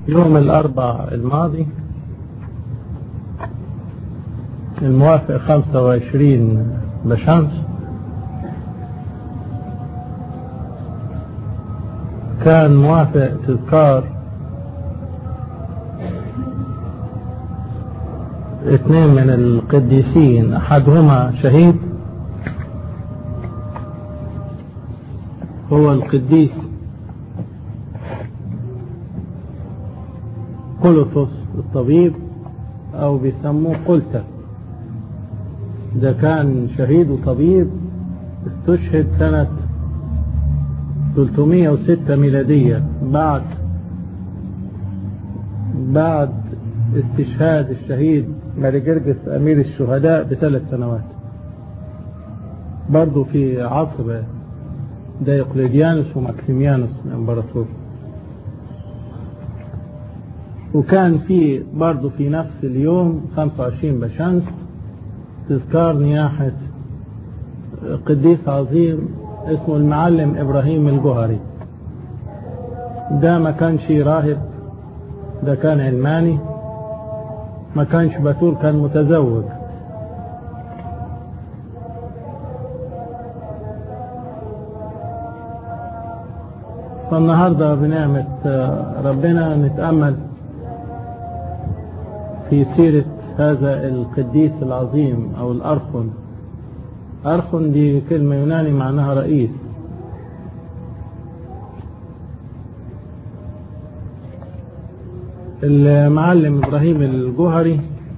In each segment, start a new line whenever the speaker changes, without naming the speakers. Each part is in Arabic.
يوم الأربعاء الماضي الموافق 25 بشمس كان موافق تذكار 2 من القديسين، أحدهما شهيد هو القديس قلفس الطبيب، أو بيسموه قلتة. ده كان شهيد وطبيب، استشهد سنة 306 ميلادية بعد استشهاد الشهيد ماريجرجس أمير الشهداء ب3 سنوات، برضو في عصر ديوقليديانوس وماكسيميانوس الإمبراطور. وكان في برضو في نفس اليوم 25 بشمس تذكار نياحة قديس عظيم اسمه المعلم إبراهيم الجوهري. ده ما كانش راهب، ده كان علماني، ما كانش بتول، كان متزوج. فالنهاردة بنعمة ربنا نتأمل في سيرة هذا القديس العظيم أو الأرخن. أرخن دي كلمة يوناني معناها رئيس. المعلم إبراهيم الجوهري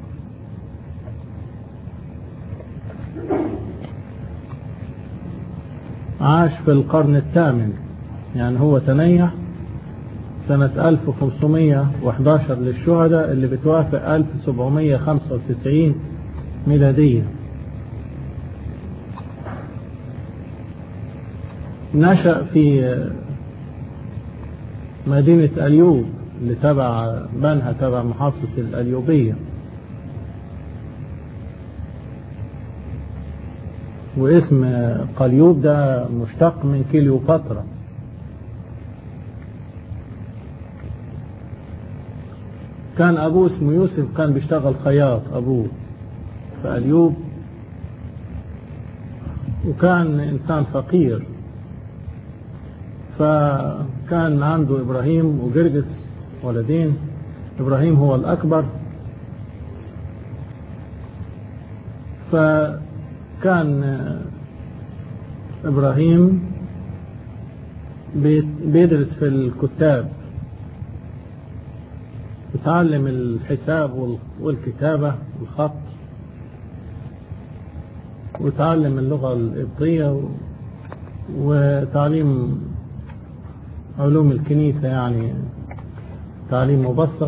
عاش في القرن الثامن، يعني هو تنيح سنة 1511 للشهداء، اللي بتوافق 1795 ميلادية. نشأ في مدينة أليوب اللي تبع بنها، تبع محافظة الأليوبية، واسم قليوب ده مشتق من كليوباترا. كان أبوه اسمه يوسف، كان بيشتغل خياط أبوه في أليوب، وكان إنسان فقير. فكان عنده إبراهيم وجرجس ولدين، إبراهيم هو الأكبر. فكان إبراهيم بيدرس في الكتاب، يتعلم الحساب والكتابة والخط، وتعلم اللغة القبطية وتعليم علوم الكنيسة، يعني تعليم مبسط.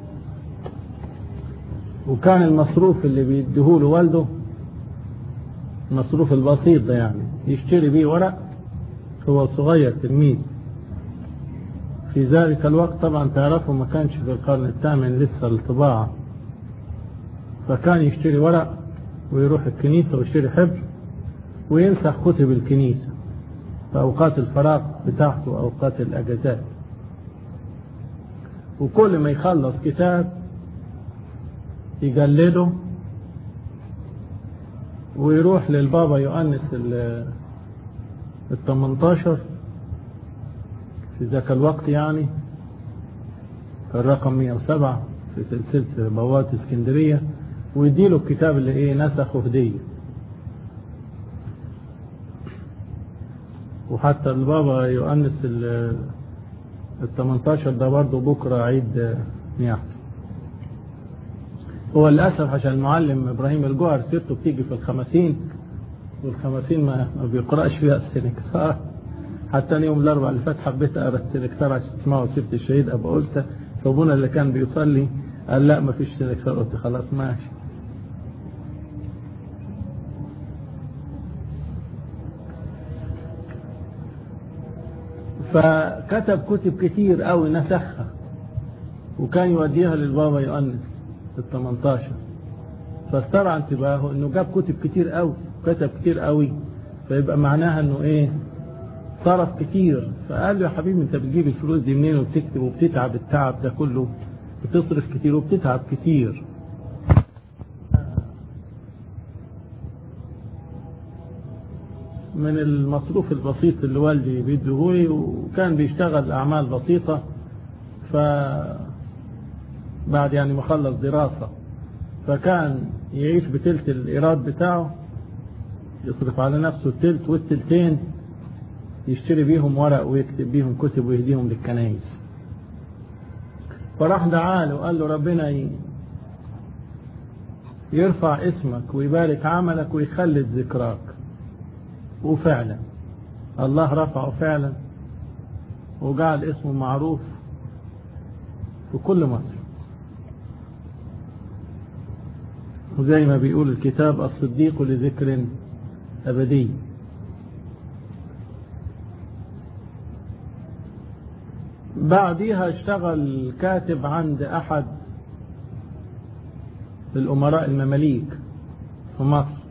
وكان المصروف اللي بيديهوله والده المصروف البسيط ده، يعني يشتري بيه ورق. هو صغير تلميذ في ذلك الوقت، طبعا تعرفوا ما كانش في القرن الثامن لسه الطباعة، فكان يشتري ورق ويروح الكنيسة ويشتري حبر وينسخ كتب الكنيسة في أوقات الفراغ بتاعته، أوقات الأجازات. وكل ما يخلص كتاب يجلده ويروح للبابا يؤنس 18 في ذاك الوقت، يعني الرقم 107 في سلسلة بوابات اسكندرية، ويديله الكتاب اللي نسخه هدية. وحتى البابا يؤنس 18 ده برضه بكرة عيد نياحته. هو للأسف عشان المعلم إبراهيم الجوهر سيرته بتيجي في الخمسين، والخمسين ما بيقرأش فيها السنكسار. حتى يوم الأربعاء اللي فات حبيت أقرأ السنكسار عشان تسمعوا سيرة الشهيد أبو ألسة، فابونا اللي كان بيصلي قال لا ما فيش سنكسار، قلت خلاص ماشي. فكتب كتب كتير قوي نسخها، وكان يوديها للبابا يؤنس 18، فاسترعى انتباهه انه جاب كتب كتير قوي، كتب كتير قوي، فيبقى معناها انه صرف كتير. فقال له يا حبيبي انت بتجيب الفلوس دي منين وبتكتب وبتتعب التعب ده كله، بتصرف كتير وبتتعب كتير. من المصروف البسيط اللي والدي بيديهولي، وكان بيشتغل أعمال بسيطة. بعد يعني ما خلص دراسة فكان يعيش بتلت الإيراد بتاعه، يصرف على نفسه التلت، والتلتين يشتري بيهم ورق ويكتب بيهم كتب ويهديهم للكنائس. فراح دعاله وقال له ربنا يرفع اسمك ويبارك عملك ويخلد ذكراك. وفعلا الله رفعه فعلا وجعل اسمه معروف في كل مصر. وزي ما بيقول الكتاب الصديق لذكر أبدي. بعديها اشتغل كاتب عند أحد الأمراء المماليك في مصر.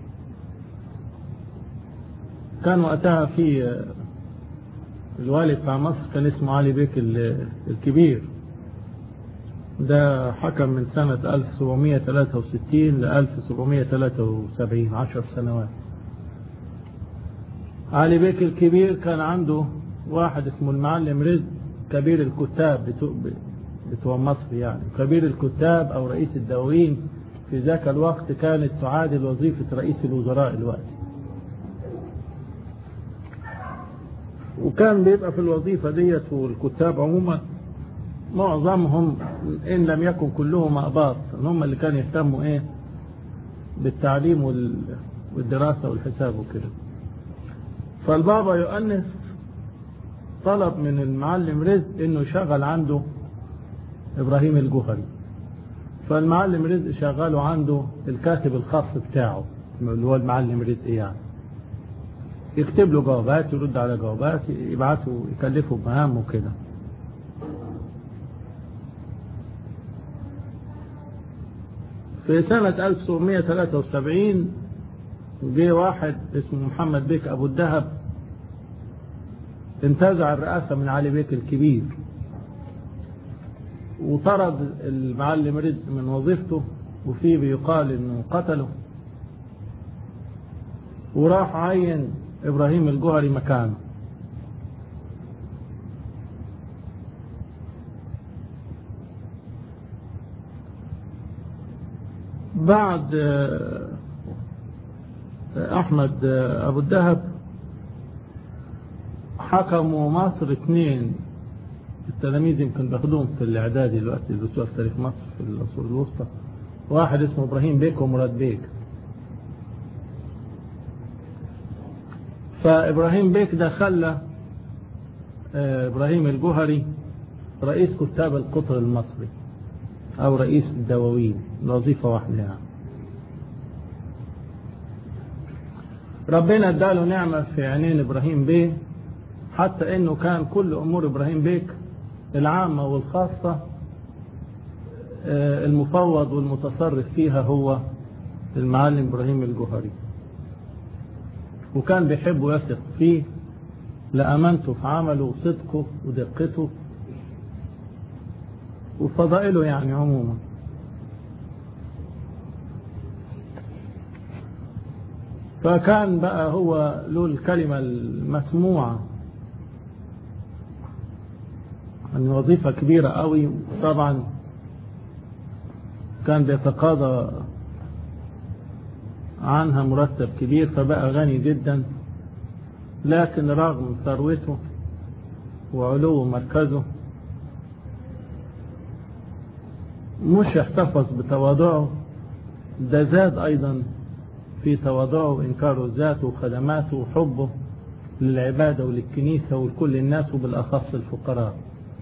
كان وقتها في الوالي بتاع مصر كان اسمه علي بيك الكبير. ده حكم من سنة 1763 ل 1773، 10 سنوات. علي بيك الكبير كان عنده واحد اسمه المعلم رزق، كبير الكتاب بتوع مصر يعني. كبير الكتاب أو رئيس الدواوين في ذاك الوقت كانت تعادل وظيفة رئيس الوزراء الوقت. وكان بيبقى في الوظيفة ديت، والكتاب عموما معظمهم إن لم يكن كلهم أقباط، هم اللي كانوا يهتموا بالتعليم والدراسة والحساب وكده. فالبابا يؤنس طلب من المعلم رزق إنه يشغل عنده إبراهيم الجوهري. فالمعلم رزق شغاله عنده الكاتب الخاص بتاعه اللي هو المعلم رزق يعني، يكتب له جوابات، يرد على جوابات، يبعته، يكلفه بمهام وكده. في سنة 1773 جه واحد اسمه محمد بيك أبو الدهب، انتزع الرئاسة من علي بيك الكبير وطرد المعلم رزق من وظيفته، وفيه بيقال انه قتله، وراح عين إبراهيم الجوهري مكانه. بعد أحمد أبو الدهب حكموا مصر 2 التلاميذ يمكن بياخدوهم في الإعدادي دلوقتي اللي في تاريخ مصر في العصور الوسطى. واحد اسمه إبراهيم بيك ومراد بيك. فإبراهيم بيك ده خلى إبراهيم الجوهري رئيس كتاب القطر المصري أو رئيس الدواوين، وظيفة واحدة يعني. ربنا اداله نعمة في عينين إبراهيم بيه، حتى إنه كان كل أمور إبراهيم بيك العامة والخاصة المفوض والمتصرف فيها هو المعلم إبراهيم الجوهري، وكان بيحب ويثق فيه لأمانته في عمله وصدقه ودقته وفضائله يعني عموما. فكان بقى هو له الكلمة المسموعة، يعني وظيفة كبيرة قوي. طبعا كان بيتقاضى عنها مرتب كبير، فبقى غني جدا. لكن رغم ثروته وعلو مركزه مش احتفظ بتواضعه، ده زاد أيضا في تواضعه وإنكاره الذات وخدماته وحبه للعبادة وللكنيسة ولكل الناس وبالأخص الفقراء.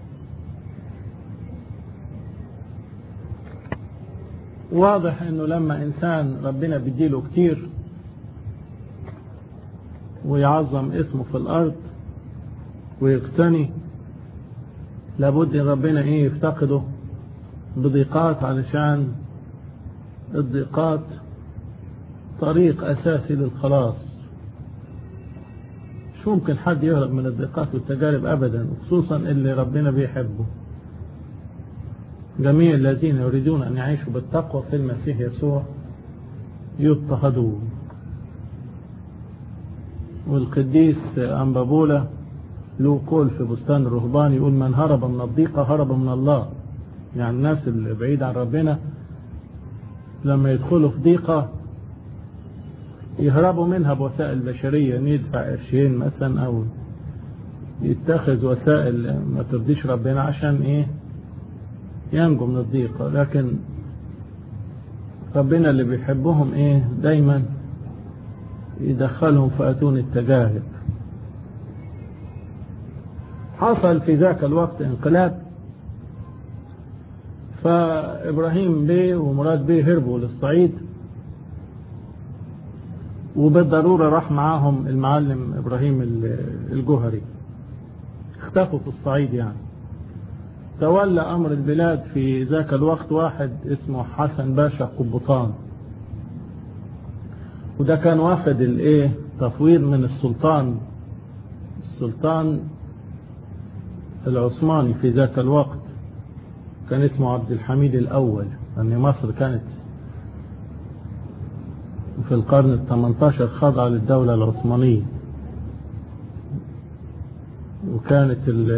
واضح انه لما انسان ربنا بيديله كتير ويعظم اسمه في الارض ويقتني، لابد ان ربنا يفتقده بضيقات، علشان الضيقات طريق اساسي للخلاص. مش ممكن حد يهرب من الضيقات والتجارب أبدا، خصوصا اللي ربنا بيحبه. جميع الذين يريدون أن يعيشوا بالتقوى في المسيح يسوع يضطهدون. والقديس أنبابولة له قول في بستان الرهبان يقول: من هرب من الضيقة هرب من الله. يعني الناس اللي بعيد عن ربنا لما يدخلوا في ضيقة يهربوا منها بوسائل بشرية، يدفع قرشين مثلا أو يتخذ وسائل ما ترضيش ربنا عشان ينجوا من الضيقة. لكن ربنا اللي بيحبهم دايما يدخلهم في أتون التجارب. حصل في ذاك الوقت انقلاب، فإبراهيم بيه ومراد بيه هربوا للصعيد، وبالضرورة راح معاهم المعلم إبراهيم الجوهري، اختفوا في الصعيد يعني. تولى أمر البلاد في ذاك الوقت واحد اسمه حسن باشا قبطان، وده كان واخد تفويض من السلطان العثماني في ذاك الوقت، كان اسمه عبد الحميد الأول، لأن مصر كانت في القرن ال18 خاضعة للدولة العثمانية، وكانت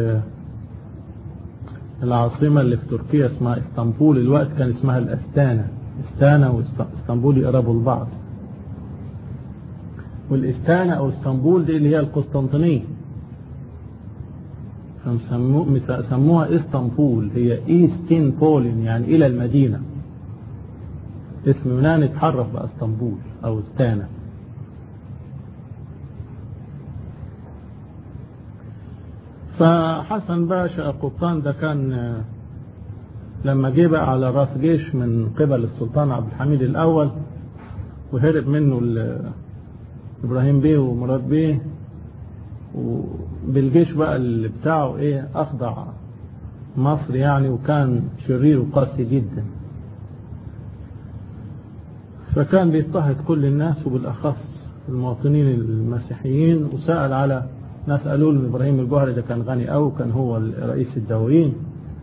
العاصمة اللي في تركيا اسمها اسطنبول، الوقت كان اسمها الأستانة. استانة واسطنبول يقربوا لبعض، والإستانة أو اسطنبول دي اللي هي القسطنطينية، سموها اسطنبول، هي إيستين بولين يعني إلى المدينة. اسم يوناني اتحرف باسطنبول أو استانة. فحسن باشا قبطان ده كان لما جه بقى على راس جيش من قبل السلطان عبد الحميد الأول، وهرب منه إبراهيم بيه ومراد بيه، وبالجيش بقى اللي بتاعه أخضع مصر يعني، وكان شرير وقاسي جدا. فكان بيضطهد كل الناس وبالأخص المواطنين المسيحيين، وسأل على ناس قالوا له إبراهيم الجوهري ده كان غني أوي، كان هو رئيس الدواوين،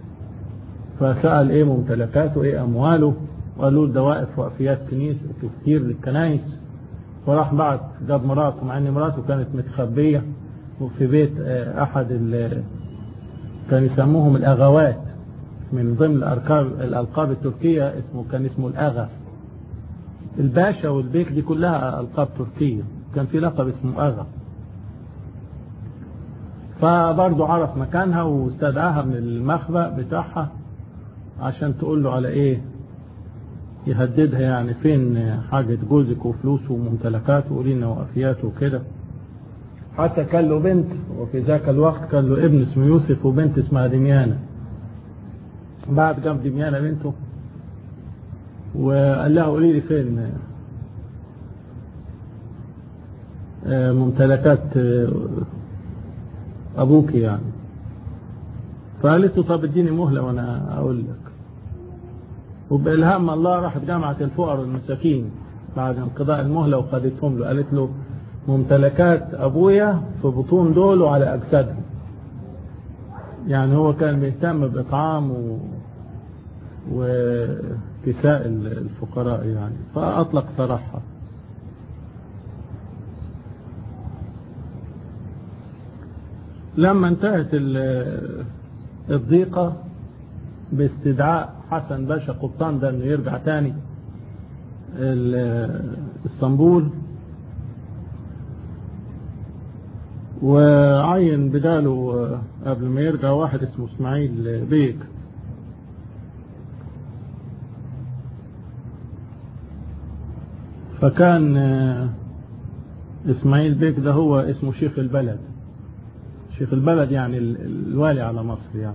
فسأل ممتلكاته أمواله، وقالوا له ده واقف وقفيات كنيسة كتير للكنائس. وراح بعت جاب مراته، مع ان مراته كانت متخبية وفي بيت أحد كان يسموهم الأغوات، من ضمن الألقاب التركية كان اسمه الأغا. الباشا والبيك دي كلها ألقاب تركية، كان في لقب اسمه أغا. فبرضه عرف مكانها واستدعاها من المخبأ بتاعها عشان تقول له على يهددها يعني، فين حاجة جوزك وفلوسه وممتلكاته ولينا وقفياته وكده. حتى كان له بنت، وفي ذاك الوقت كان له ابن اسمه يوسف وبنت اسمها دميانة. بعد جاب دميانة بنته وقال لها قولي لي فين ممتلكات أبوك يعني. فقالت له طب اديني مهلة وأنا أقول لك. وبإلهام الله راحت جامعة الفقراء والمساكين بعد انقضاء المهلة وخدتهم له. قالت له ممتلكات أبويا في بطون دول وعلى أجسادهم. يعني هو كان بيهتم بإطعام وكساء الفقراء يعني، فأطلق سراحها. لما انتهت الضيقة باستدعاء حسن باشا قبطان ده انه يرجع تاني اسطنبول، وعين بداله قبل ما يرجع واحد اسمه اسماعيل بيك. فكان اسماعيل بيك ده هو اسمه شيخ البلد. شيخ البلد يعني الوالي على مصر يعني.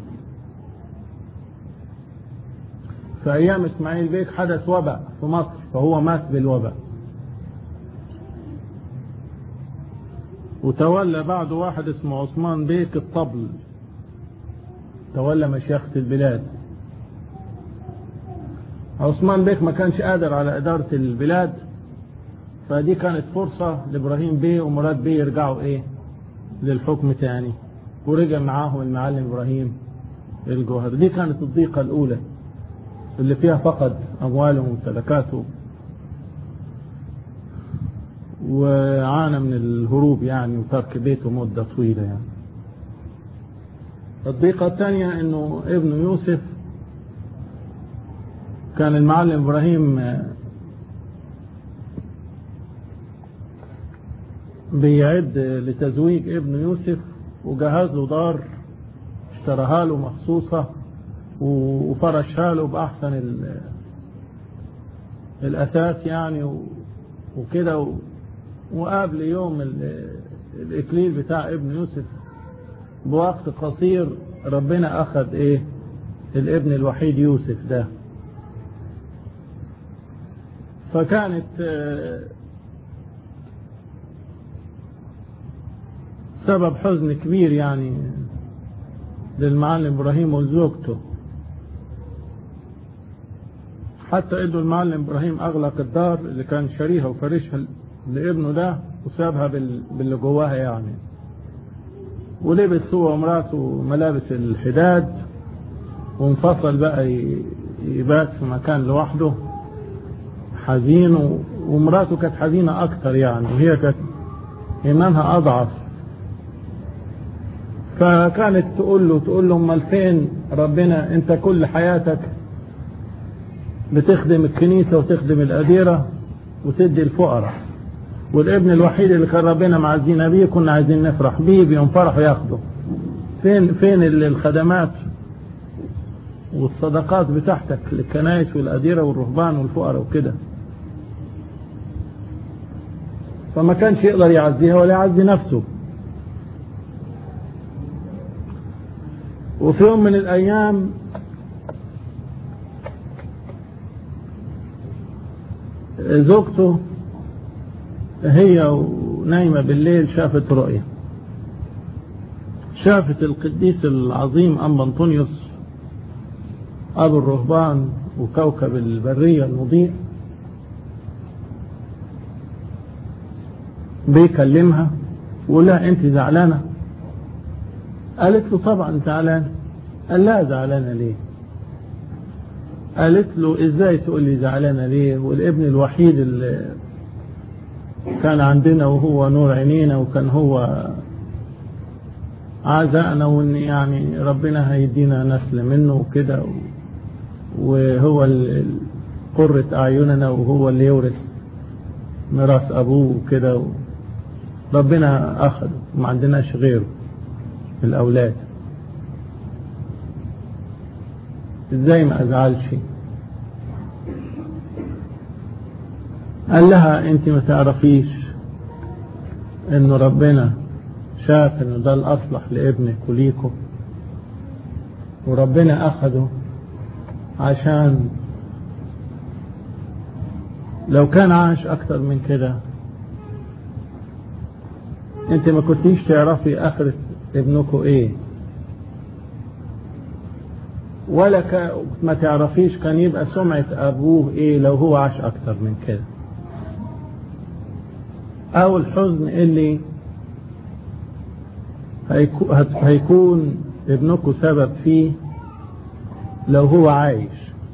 في أيام إسماعيل بيك حدث وباء في مصر، فهو مات بالوباء. وتولى بعده واحد اسمه عثمان بيك الطبل، تولى مشيخة البلاد. عثمان بيك ما كانش قادر على إدارة البلاد، فدي كانت فرصة لإبراهيم بيه ومراد بيه يرجعوا للحكم تاني، ورجع معاهم المعلم إبراهيم الجوهر. دي كانت الضيقة الأولى اللي فيها فقد أمواله وممتلكاته وعانى من الهروب يعني وترك بيته مدة طويلة يعني. الضيقة الثانية انه ابن يوسف كان المعلم إبراهيم بيعد لتزويج ابن يوسف، وجهز له دار اشتراها له مخصوصة وفرشها له بأحسن الأثاث يعني وكده. وقبل يوم الإكليل بتاع ابن يوسف بوقت قصير ربنا أخذ الابن الوحيد يوسف ده. فكانت سبب حزن كبير يعني للمعلم إبراهيم وزوجته، حتى إنه المعلم إبراهيم أغلق الدار اللي كان شاريها وفرشها لابنه ده وسابها باللي جواها يعني، ولبس هو ومراته ملابس الحداد وانفصل بقى يبات في مكان لوحده حزين. ومراته كانت حزينة أكتر يعني، وهي كانت إيمانها أضعف. فكانت تقول له امال فين ربنا؟ انت كل حياتك بتخدم الكنيسة وتخدم الأديرة وتدي الفقراء، والابن الوحيد اللي كان ربنا معزينا بيه كنا عايزين نفرح بيه بيوم فرح ياخده. فين الخدمات والصدقات بتاعتك للكنائس والأديرة والرهبان والفقراء وكده؟ فما كانش يقدر يعزيها ولا يعزي نفسه. وفي يوم من الأيام زوجته هي ونايمة بالليل شافت رؤية، شافت القديس العظيم أنبا أنطونيوس أبو الرهبان وكوكب البرية المضيء بيكلمها وقال لها أنت زعلانة؟ قالت له طبعا زعلانة. قال لا زعلانة ليه؟ قالت له ازاي تقول لي زعلانة ليه والابن الوحيد اللي كان عندنا وهو نور عينينا وكان هو عزاءنا وان يعني ربنا هيدينا نسل منه وكده وهو قرة اعيننا وهو اللي يورث ميراث ابوه وكده، ربنا اخذه وما عندناش غيره الأولاد، ازاي ما ازعلش؟ قال لها انت ما تعرفيش ان ربنا شاف ان ده الاصلح لابنك وليكم، وربنا اخده عشان لو كان عاش اكتر من كده انت ما كنتيش تعرفي اخرة ابنكم ايه، ولا ما تعرفيش كان يبقى سمعة ابوه ايه لو هو عاش اكتر من كده، او الحزن اللي هيكون ابنكم سبب فيه لو هو عايش.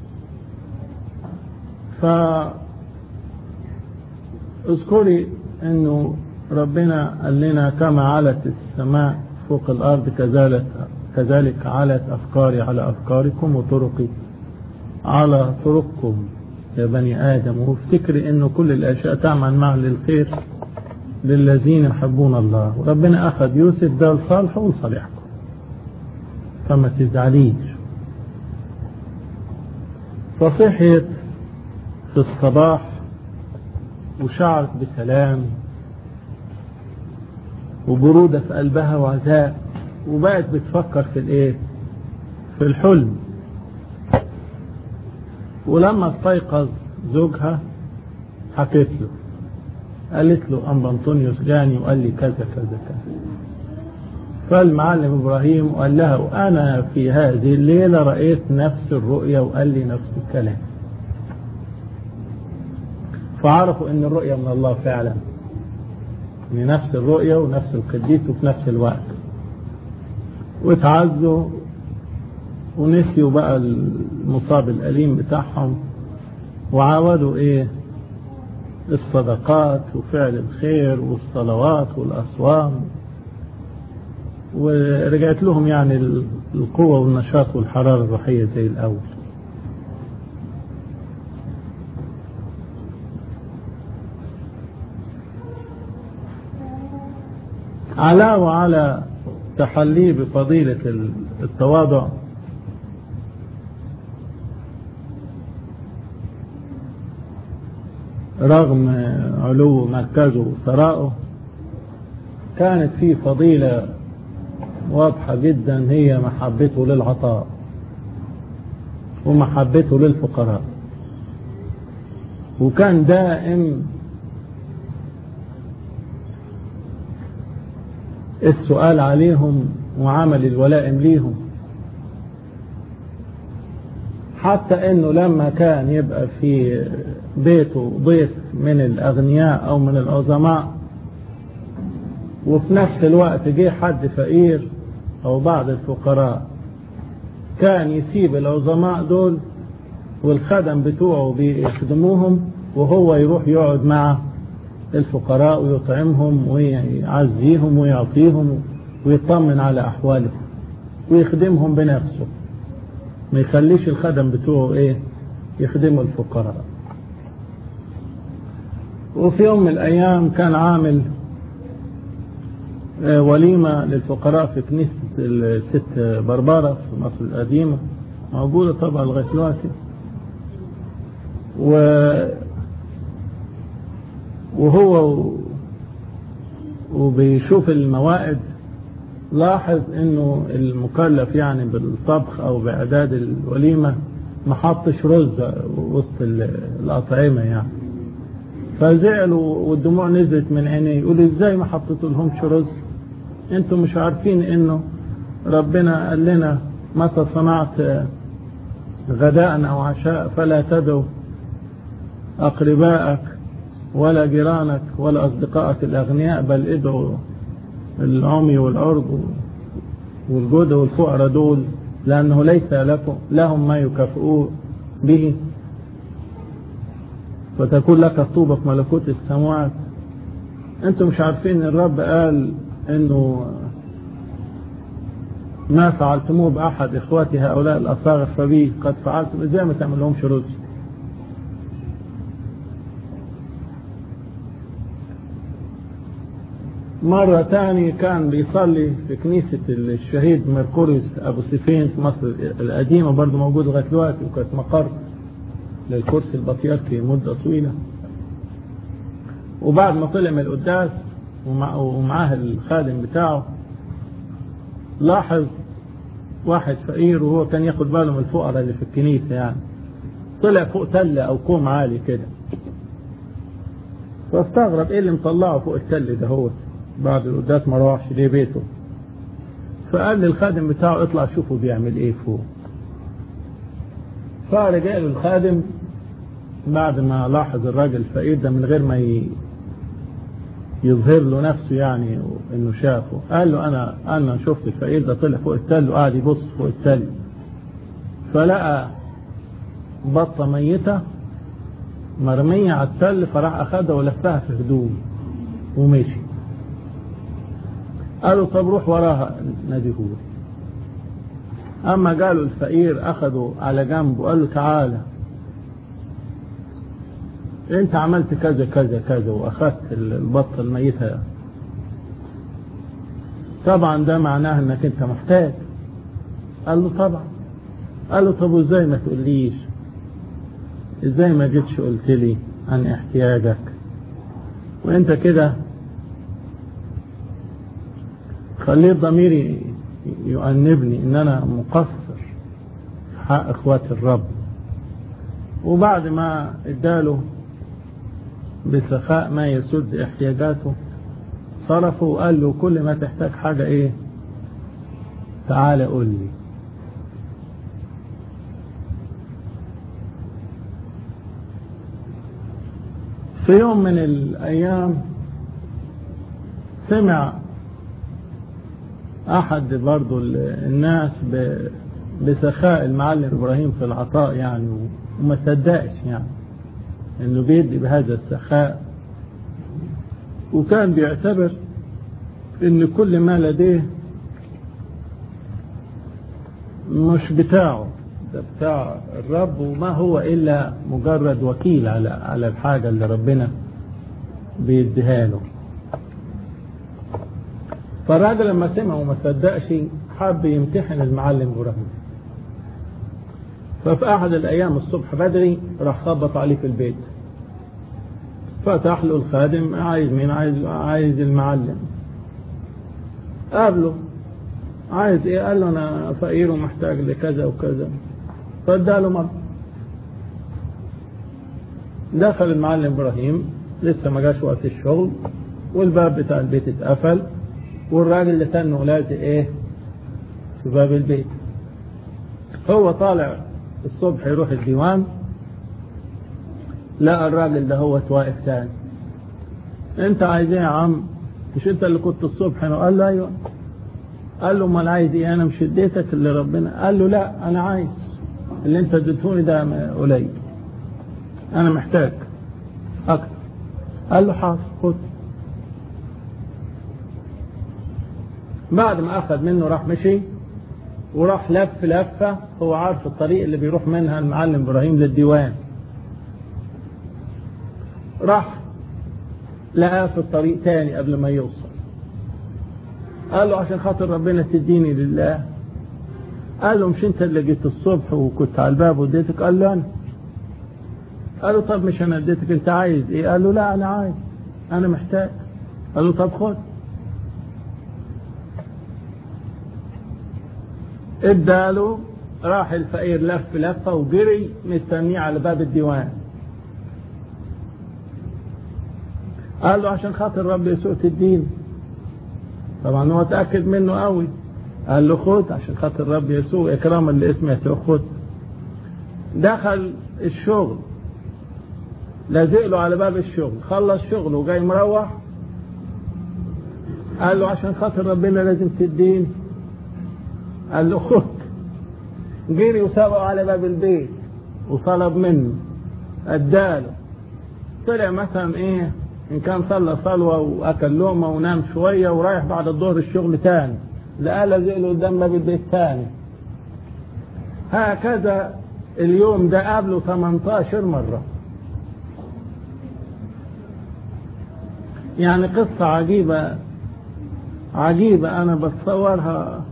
اذكري انه ربنا قال لنا كما علت السماء فوق الارض كذلك علت افكاري على افكاركم وطرقي على طرقكم يا بني ادم. وافتكري انه كل الاشياء تعمل معا للخير للذين يحبون الله، وربنا اخذ يوسف ده لصالحه ولصالحكم، فما تزعليش. فصحيت في الصباح وشعرت بسلام وبرودة في قلبها وعزاء، وبقت بتفكر في الحلم. ولما استيقظ زوجها حكيت له، قالت له أنبا أنطونيوس جاني وقال لي كذا كذا كذا. فالمعلم إبراهيم قال لها وأنا في هذه الليلة رأيت نفس الرؤية وقال لي نفس الكلام. فعرفوا ان الرؤية من الله فعلا، يعني نفس الرؤية ونفس القديس وفي نفس الوقت، واتعزوا ونسيوا بقى المصاب الأليم بتاعهم، وعاودوا ايه الصدقات وفعل الخير والصلوات والأصوام، ورجعت لهم يعني القوة والنشاط والحرارة الروحية زي الأول. علاوة على تحليه بفضيلة التواضع، رغم علو مركزه وثرائه، كانت فيه فضيلة واضحة جدا، هي محبته للعطاء ومحبته للفقراء. وكان دائم السؤال عليهم وعمل الولائم ليهم، حتى انه لما كان يبقى في بيته ضيف من الاغنياء او من العظماء، وفي نفس الوقت جه حد فقير او بعض الفقراء، كان يسيب العظماء دول والخدم بتوعه بيخدموهم، وهو يروح يقعد مع الفقراء ويطعمهم ويعزيهم ويعطيهم ويطمن على احوالهم ويخدمهم بنفسه، ما يخليش الخدم بتوعه ايه يخدموا الفقراء. وفي يوم من الايام كان عامل وليمة للفقراء في كنيسة الست بربارة في مصر القديمة، موجودة طبعا لغاية دلوقتي. وهو وبيشوف الموائد لاحظ انه المكلف يعني بالطبخ او باعداد الوليمة ما حطش رز وسط الاطعمة يعني، فزعل والدموع نزلت من عينيه، يقول ازاي ما حطيتوا لهمش رز؟ انتم مش عارفين انه ربنا قال لنا متى صنعت غداء او عشاء فلا تدعو اقربائك ولا جيرانك ولا اصدقائك الاغنياء، بل ادعوا العمي والعرض والجود والفقراء دول، لانه ليس لهم ما يكافئوا به، فتكون لك الطوبة في ملكوت السماوات. انتم مش عارفين الرب قال انه ما فعلتموه باحد اخواتي هؤلاء الاصاغر فبي قد فعلتم، ازاي ما تعملهمش رز؟ مرة تاني كان بيصلي في كنيسة الشهيد مرقوريوس ابو سيفين في مصر القديمة، برضو موجود لغاية دلوقتي، وكانت مقر للكرسي البطريركي مدة طويلة. وبعد ما طلع من القداس ومعاه الخادم بتاعه، لاحظ واحد فقير وهو كان ياخد باله من الفقراء اللي في الكنيسة يعني، طلع فوق تلة او كوم عالي كده، فاستغرب ايه اللي مطلعه فوق التل ده، هو بعد القداس ما روحش ليه بيته، فقال للخادم بتاعه اطلع شوفه بيعمل ايه فوق. فرجع له الخادم بعد ما لاحظ الراجل الفقير ده من غير ما يظهر له نفسه يعني انه شافه، قال له انا شفت الفقير ده طلع فوق التل وقاعد يبص فوق التل، فلقى بطة ميتة مرمية على التل، فراح اخدها ولفها في هدوم ومشي. قالوا طب روح وراها ناديهولي. اما قالوا الفقير اخده على جنب وقال له تعالى انت عملت كذا كذا كذا واخدت البطة الميتة، طبعا ده معناه انك انت محتاج. قال له طبعا. قال له طب وازاي ما تقوليش؟ ازاي ما جيتش قلت لي عن احتياجك؟ وانت كده خليت ضميري يؤنبني ان انا مقصر في حق اخوات الرب. وبعد ما اداله بسخاء ما يسد احتياجاته صرفه وقال له كل ما تحتاج حاجة ايه تعالى قول لي. في يوم من الايام سمع أحد برضو الناس بسخاء المعلم إبراهيم في العطاء يعني، وما صدقش يعني إنه بيدي بهذا السخاء، وكان بيعتبر إن كل ما لديه مش بتاعه، ده بتاع الرب، وما هو إلا مجرد وكيل على الحاجة اللي ربنا بيديها له. فالراجل لما سمع وما صدقش حب يمتحن المعلم إبراهيم. ففي أحد الأيام الصبح بدري راح خبط عليه في البيت، فتح له الخادم: عايز مين؟ عايز المعلم. قابله: عايز ايه؟ قال له: انا فقير ومحتاج لكذا وكذا. فاداله مرة. دخل المعلم إبراهيم، لسه ما جاش وقت الشغل، والباب بتاع البيت اتقفل، والراجل اللي تنه لازق ايه في باب البيت. هو طالع الصبح يروح الديوان، لقى الراجل ده هو واقف تاني. انت عايز ايه يا عم؟ مش انت اللي كنت الصبح هنا؟ قال له: ايوه. قال له: امال عايز ايه؟ انا مش اديتك اللي ربنا. قال له: لا، انا عايز اللي انت اديتوني ده قليل، انا محتاج اكتر. قال له: حاضر، خد. بعد ما اخذ منه راح مشي، وراح لفة هو عارف الطريق اللي بيروح منها المعلم إبراهيم للديوان. راح لقاه في الطريق تاني قبل ما يوصل. قال له: عشان خاطر ربنا تديني لله. قال له: مش انت اللي جيت الصبح وكنت على الباب واديتك؟ قال له: انا. قال له: طب مش انا اديتك، انت عايز ايه؟ قال له: لا، انا عايز، انا محتاج. قال له: طب خد. اداله. راح الفقير لفة وجري مستنيه على باب الديوان. قال له: عشان خاطر رب يسوع تديني. طبعا هو اتأكد منه قوي. قال له: خد، عشان خاطر رب يسوع، اكراما لاسم يسوع، خد. دخل الشغل، لازق له على باب الشغل، خلص شغله وجاي مروح. قال له: عشان خاطر ربنا لازم تديني. قال له: خد. جري وسابه على باب البيت وطلب منه، اداله. طلع مثلا ايه، ان كان صلى صلوه واكل لقمه ونام شويه، ورايح بعد الظهر الشغل تاني، لقى لازق له قدام باب البيت تاني. هكذا اليوم ده قابله 18 مره. يعني قصه عجيبه عجيبه، انا بتصورها.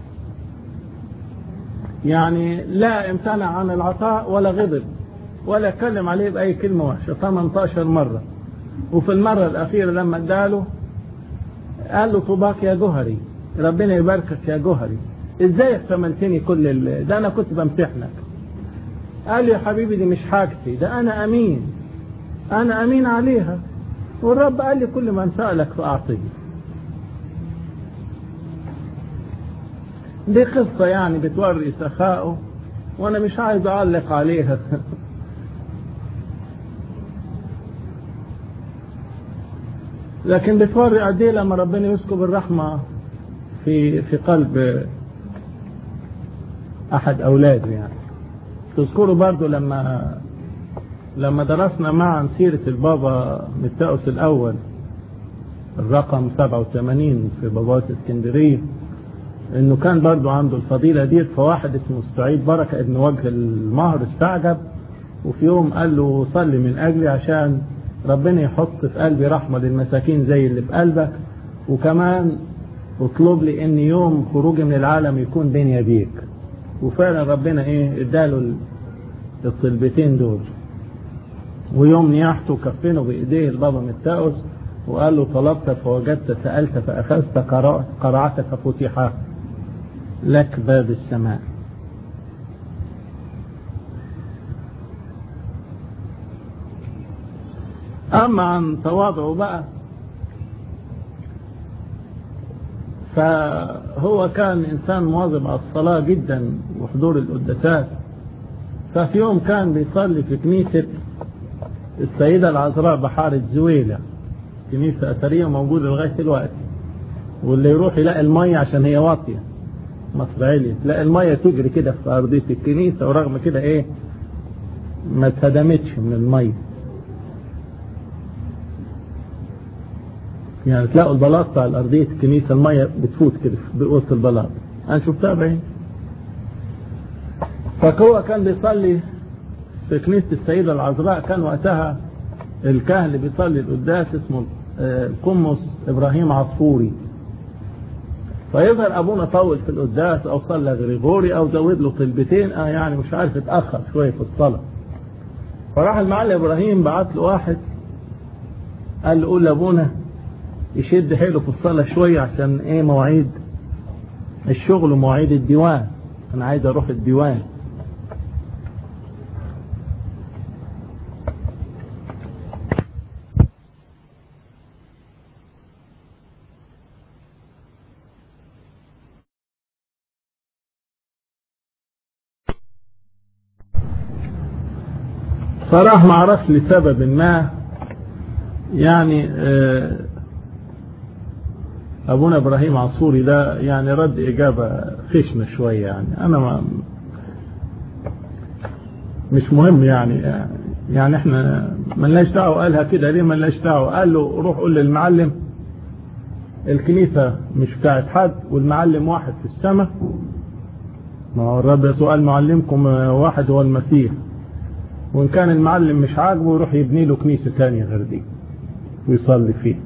يعني لا امتنع عن العطاء ولا غضب ولا اتكلم عليه بأي كلمة وحشة 18 مرة. وفي المرة الأخيرة لما اداله قال له: طوباك يا جوهري، ربنا يباركك يا جوهري، ازاي احتملتني كل ده؟ انا كنت بمتحنك. قال لي: يا حبيبي، دي مش حاجتي، ده انا امين عليها، والرب قال لي: كل من سألك فأعطيه. دي قصة يعني بتوري سخاءه، وانا مش عايز اعلق عليها. لكن بتوري قد ايه لما ربنا يسكب الرحمة في قلب احد اولاده. يعني تذكروا برضو لما درسنا معا سيرة البابا متاوس الاول، الرقم 87 في بابات اسكندرية، انه كان برضو عنده الفضيلة دي. فواحد اسمه السعيد بركة ابن وجه المهر استعجب، وفي يوم قال له: صلي من اجلي عشان ربنا يحط في قلبي رحمة للمساكين زي اللي في قلبك، وكمان اطلب لي ان يوم خروجي من العالم يكون بين يديك. وفعلا ربنا اداله الطلبتين دول. ويوم نياحته كفنه بايديه البابا متاوس، وقال له: طلبت فوجدت، سألت فأخذت، قرعت ففتح لك باب السماء. أما عن تواضعه بقى، فهو كان إنسان مواظب على الصلاة جدا وحضور القداسات. ففي يوم كان بيصلي في كنيسة السيدة العذراء بحارة زويلة، كنيسة أثرية موجودة لغاية الوقت. واللي يروح يلاقي المية عشان هي واطية مصر عليا، تلاقي المية تجري كده في أرضية الكنيسة، ورغم كده إيه ما اتهدمتش من المية. يعني تلاقوا البلاط بتاع الأرضية الكنيسة المية بتفوت كده بوسط البلاط، أنا شفتها بعين. فهو كان بيصلي في كنيسة السيدة العذراء، كان وقتها الكاهن اللي بيصلي القداس اسمه القمص إبراهيم عصفوري. فيظهر أبونا طول في القداس أو صلى غريغوري أو زود له طلبتين، يعني مش عارف اتأخر شوية في الصلاة. فراح المعلم إبراهيم بعت له واحد قال له قول لأبونا يشد حيله في الصلاة شوية عشان ايه مواعيد الشغل ومواعيد الديوان، انا عايز اروح الديوان. فراح معرفش لسبب ما، يعني أبونا إبراهيم عصفوري ده يعني رد إجابة خشنة شوية، يعني أنا مش مهم يعني إحنا ملناش دعوة. قالها كده ليه ملناش دعوة؟ قال له روح قول للمعلم الكنيسة مش بتاعت حد، والمعلم واحد في السماء. ما هو الرب يسوع قال معلمكم واحد هو المسيح، وإن كان المعلم مش عاجبه يروح يبني له كنيسة تانية غير دي ويصلي فيه.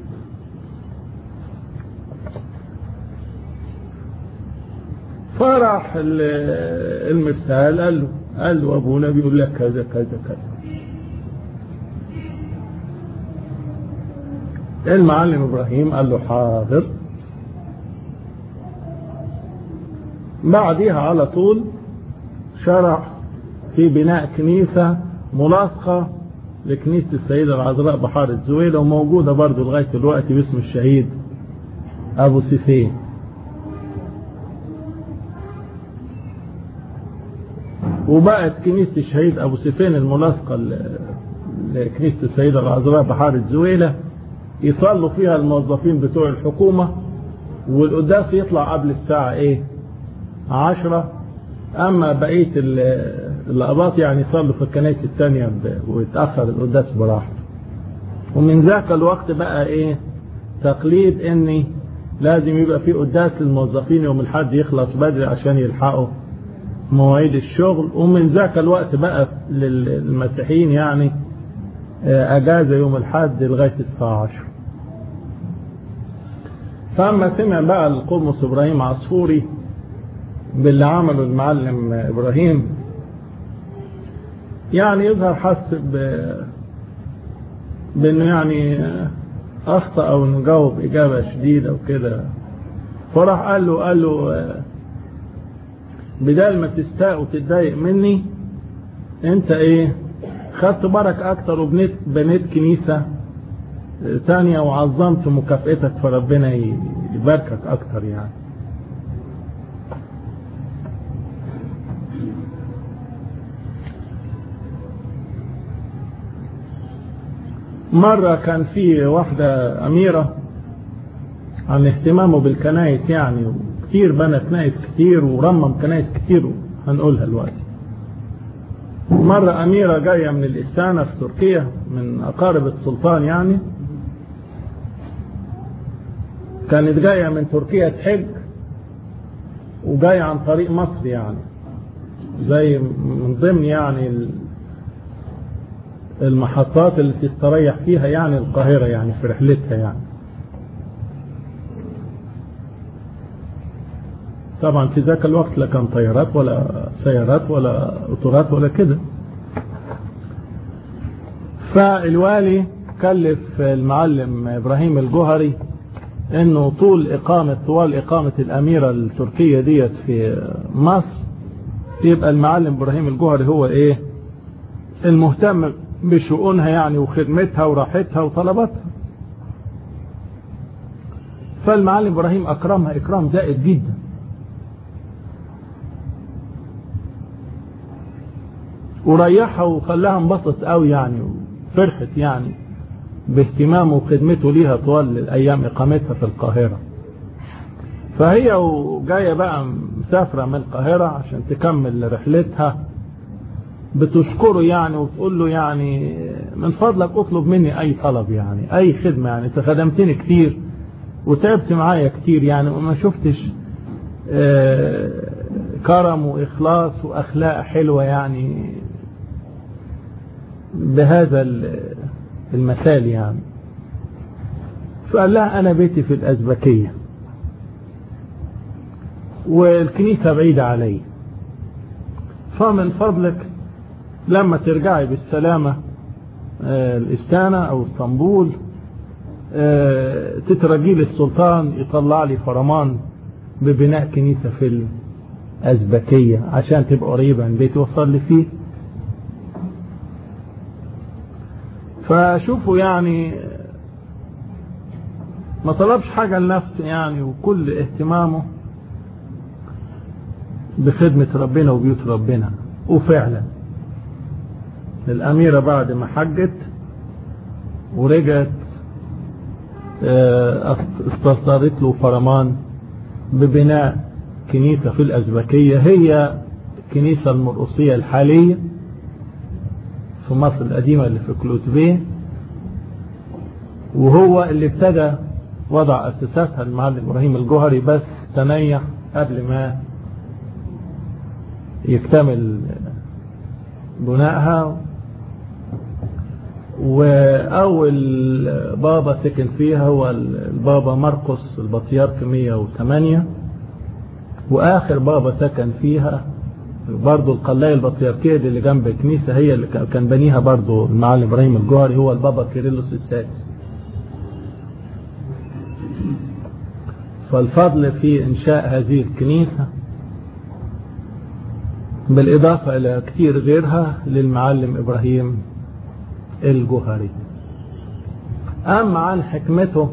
فراح المرسال قال له أبونا بيقول لك كذا كذا كذا. المعلم إبراهيم قال له حاضر. بعديها على طول شرع في بناء كنيسة ملاصقة لكنيسة السيدة العذراء بحارة زويلة، وموجودة برضو لغاية دلوقتي باسم الشهيد أبو سيفين. وبقت كنيسة الشهيد أبو سيفين الملاصقة لكنيسة السيدة العذراء بحارة زويلة يصلوا فيها الموظفين بتوع الحكومة، والقداس يطلع قبل الساعة 10. أما بقية الأباط يعني يصلوا في الكنائس التانية ويتأخر القداس براحته. ومن ذاك الوقت بقى تقليد إني لازم يبقى في قداس للموظفين يوم الحد يخلص بدري عشان يلحقوا مواعيد الشغل. ومن ذاك الوقت بقى للمسيحيين يعني أجازة يوم الحد لغاية الساعة 10. فأما سمع بقى القمص إبراهيم عصفوري باللي عمله المعلم إبراهيم، يعني يظهر حس بأنه يعني أخطأ أو نجاوب إجابة شديدة وكده. فراح قال له بدال ما تستاء وتتضايق مني، انت خدت بركة اكتر وبنيت كنيسة تانية وعظمت مكافئتك، فربنا يباركك اكتر. يعني مرة كان في واحدة أميرة عن اهتمامه بالكنائس، يعني كتير بنت كنائس كتير ورمم كنائس كتير هنقولها دلوقتي. مرة أميرة جاية من الإستانة في تركيا من أقارب السلطان، يعني كانت جاية من تركيا تحج وجاية عن طريق مصر، يعني زي من ضمن يعني المحطات اللي تستريح فيها يعني القاهرة يعني في رحلتها. يعني طبعا في ذاك الوقت لا كان طيارات ولا سيارات ولا قطارات ولا كده. فالوالي كلف المعلم إبراهيم الجوهري انه طوال إقامة الأميرة التركية ديت في مصر يبقى المعلم إبراهيم الجوهري هو المهتم بشؤونها يعني وخدمتها وراحتها وطلباتها. فالمعلم إبراهيم أكرمها إكرام زائد جدا، وريحها وخلاها انبسط قوي يعني، وفرحت يعني باهتمامه وخدمته ليها طوال الأيام إقامتها في القاهرة. فهي وجاية بقى مسافرة من القاهرة عشان تكمل رحلتها بتشكره يعني وتقول له يعني من فضلك اطلب مني اي طلب يعني اي خدمة يعني انت خدمتني كتير وتعبت معايا كتير يعني وما شفتش كرم واخلاص واخلاق حلوة يعني بهذا المثال يعني. فقال لها انا بيتي في الازبكية والكنيسة بعيدة علي، فمن فضلك لما ترجعي بالسلامة الاستانة او اسطنبول تترجي للسلطان يطلع لي فرمان ببناء كنيسة في الازبكية عشان تبقى قريبة من بيتي وصل لي فيه. فشوفوا يعني ما طلبش حاجة لنفسه يعني وكل اهتمامه بخدمة ربنا وبيوت ربنا. وفعلا الأميرة بعد ما حجت ورجعت استصدرت له فرمان ببناء كنيسة في الأزبكية، هي الكنيسة المرقصية الحالية في مصر القديمة اللي في كلوتبيه، وهو اللي ابتدى وضع أساساتها المعلم إبراهيم الجوهري بس تنيح قبل ما يكتمل بنائها. وأول بابا سكن فيها هو البابا مرقس البطيارك 108، وآخر بابا سكن فيها برضو القلاية البطياركية اللي جنب الكنيسة هي اللي كان بنيها برضو المعلم إبراهيم الجوهري هو البابا كيرلس السادس. فالفضل في إنشاء هذه الكنيسة بالإضافة إلى كتير غيرها للمعلم إبراهيم الجوهري. أما عن حكمته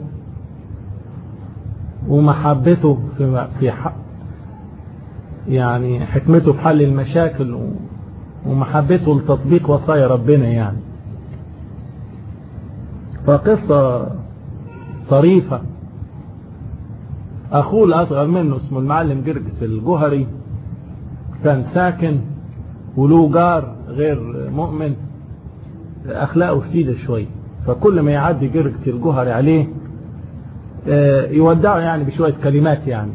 ومحبته في حق يعني حكمته في حل المشاكل ومحبته لتطبيق وصايا ربنا يعني، فقصة طريفة. أخوه الأصغر منه اسمه المعلم جرجس الجوهري كان ساكن وله جار غير مؤمن أخلاقه شديدة شوية، فكل ما يعدي جرجس الجوهري عليه يودعه يعني بشوية كلمات يعني